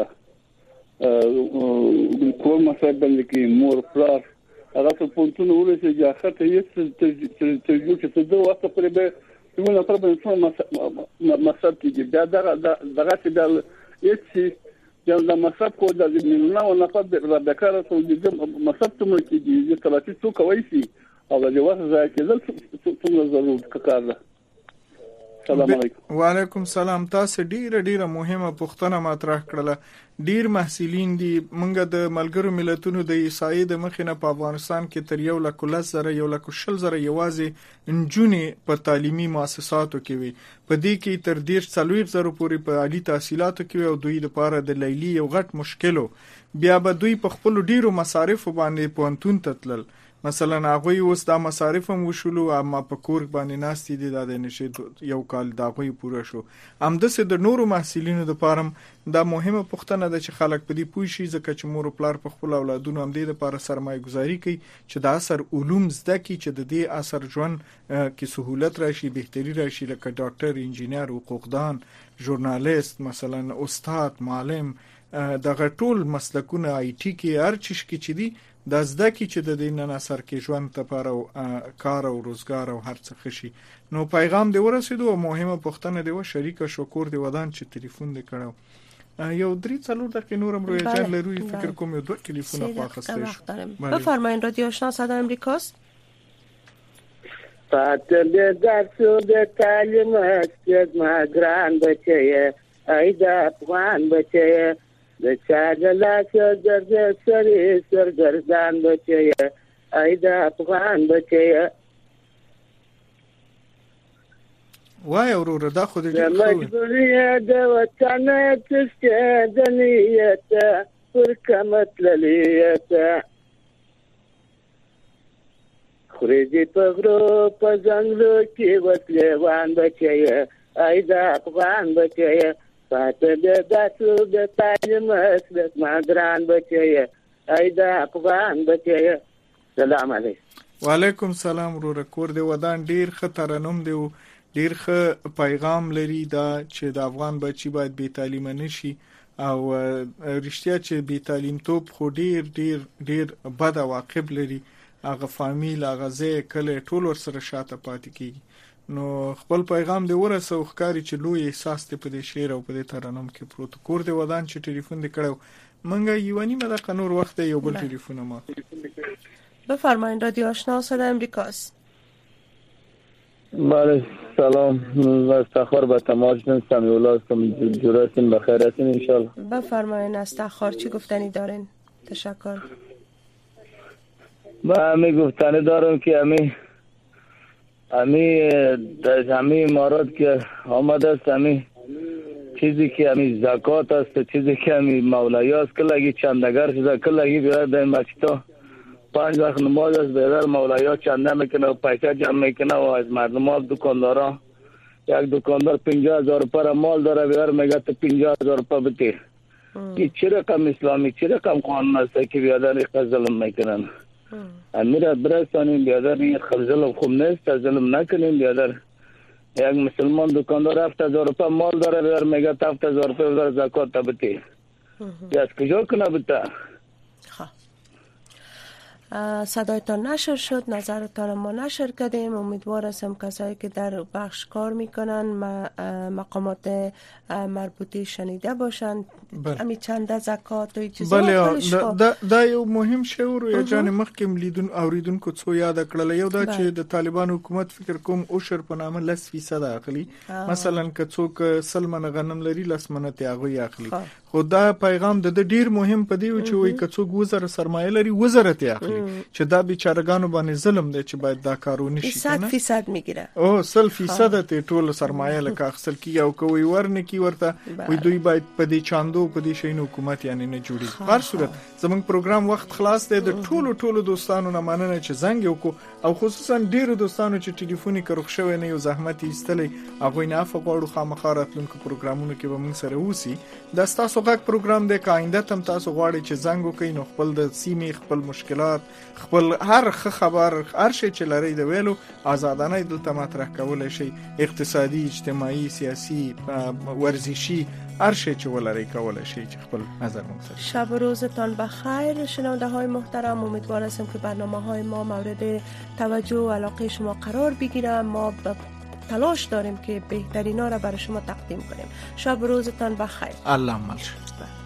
کور مسره پنځه کې مور پلار هغه ته پونتون ورسې ځاخته یې چې چې څه دوه وخت پرې به یو نفر په څو مسره کې بیا دا دغه چې دا یې یو د مصرف کو د میلیونه او نفر د بیکاره سعودي مصرف ته کې د تلاتي څو کوي سي او د واسه ځای کې د څومره ضرورت کار ده. السلام علیکم.
وعلیکم سلام. تاسو ډیره ډیره مهمه پوښتنه مطرح کړله. ډیر محصلین دي منګه د ملګرو ملتونو د ایسای د مخینه په افغانستان کې تر یو لک لس زره یو لک شل زره یوازې انجونی په تعلیمي مؤسساتو کې وي. په دې کې تر ډیر څلوېښت زره پورې په عالی تحصیلاتو کې او دوی لپاره د لیلی یو غټ مشکلو. بیا به دوی په خپل ډیرو مصارف باندې پونتون تتلل. مثلا هغه اوس د مصارف هم وشولو اما په کور باندې ناستې دي د نشي یو کال دا غوي پوره شو ام د سه د نورو محصلینو د پارم دا مهمه پوښتنه ده چې خلک په دې پوه شي ځکه چې مور او پلار په خپل اولادونو هم دې لپاره سرمایه گذاري کوي چې د اثر علوم زده کی چې د دې اثر ژوند کې سهولت راشي بهتري راشي لکه ډاکټر انجینر حقوقدان ژورنالیست مثلا استاد معلم دغه ټول مسلکونه آی ټی کې هر چیز کې چې دي د زده کی چې د دې نن اثر کې ژوند لپاره کار او روزګار او هر څه خشي نو پیغام دی ورسېدو او مهمه پوښتنه دی و شریک شکر دی ودان چې ټلیفون دی کړو یو درې څلور دقیقې نورم روی جان لروي فکر کوم یو دوه ټلیفون واخیسته شو
بفرمایید رادیو آشنا صدای امریکاست
فاتل درسو د تعلیم است ما ګران بچي ایدا افغان بچي د چا د لاس درد سری سرګردان بچي ایدا افغان بچي
وای اورور دا خو دې
مجبوریه د وطن تسته د نیت پر کمت للیت خوريږي په غرو په ځنګلو کې وسلوان بچي ایدا افغان بچي فاتل داسو د تعلیم است ما ګران بچي ایدا افغان بچي سلام علیکم
وعلیکم السلام ورور کور دی ودان ډیر خطرنوم دی ډیر ښه پیغام لري دا چې د افغان بچي باید بې تعلیمه نشي او رښتیا چې بې تعلیم توپ خو ډیر ډیر ډیر بد عواقب لري هغه فامیل هغه ځای کله ټول ور سره شاته پاتې کیږي نو خپل پیغام دی ورسو ښکاری چې لوی احساس ته په دې شعر او په دې ترنم کې پروت کور دی ودان چې ټلیفون دی کړو منګه یو نیمه دقیقه نور وخت یو بل ټلیفون ما
بفرمایید رادیو آشنا صدای امریکاست
بله سلام و استخبار به تماشن سمیولا هستم جورستین بخیر هستین انشالله
بفرمایید استخبار چی گفتنی دارین تشکر
با همی گفتنی دارم که همی همی در همی امارات که آمده است همی چیزی که همی زکات است چیزی که همی مولایی است که لگی چندگر شده که لگی بیاد در مسجد پنج وقت نماز از بیدر مولایی ها چنده میکنه و پیسه جمع میکنه و از مردم ها دکاندار ها یک دکاندار پنجاه هزار روپه مال داره بیدر میگه تو پنجاه هزار روپه بتی این چی رقم اسلامی چی رقم قانون است که بیادر یک ظلم میکنن امیر برستانیم بیادر این ظلم خوب نیست ظلم نکنیم بیادر یک مسلمان دکاندار هفت هزار روپه مال داره بیدر میگه تو هفت هزار روپه بیدر زکات بتی از کجا کنه بتا
صدایتان نشر شد نظرتان ما نشر کردیم امیدوار هستم کسایی که در بخش کار میکنن مقامات مربوطه شنیده باشند امی چنده زکات و چیزا
بله دا, دا یو مهم شعور یا جان مخکم لیدون اوریدونکو څو یاد کړل یو دا چې د طالبان حکومت فکر کوم اوشر په نامه لس فیصد اخلي مثلا که څوک سلمن غنم لري لس منته هغه اخلي خو دا پیغام د ډیر مهم پدی چې وای که څوک وزر سرمایه لري وزر ته اخلي چې دا بیچارهګانو باندې ظلم دی چې باید دا کارونه شي
صد فیصد میگیره
او صد فیصد ته ټول سرمایه لکه اخصل کی او کوي ورنه کی ورته وای دوی باید په دې چاندو په دې شین حکومت یعنی نه جوړي هر صورت زمونږ پروګرام وخت خلاص دی د ټولو ټولو دوستانو نه مننه چې زنګ وکړو او خصوصا ډیرو دوستانو چې ټلیفوني کړو شوی نه یو زحمت ایستلې هغه نه افغانو خامخاراتونکو پروګرامونو کې به موږ سره وسی د تاسو غږ پروګرام د کاینده تم تاسو غواړئ چې زنګ وکړئ نو خپل د سیمې خپل مشکلات خپل هر خبر هر شی چې لري د ویلو آزادانه دلته مطرح کولای شي اقتصادي اجتماعي سیاسي ورزشي هر شی چې ولري کولای شي چې خپل نظر مو
شب و روزتان بخیر شنونده های محترم امیدوار هستم که برنامه های ما مورد توجه و علاقه شما قرار بگیره ما تلاش داریم که بهترینا را برای شما تقدیم کنیم شب و روزتان بخیر
الله مل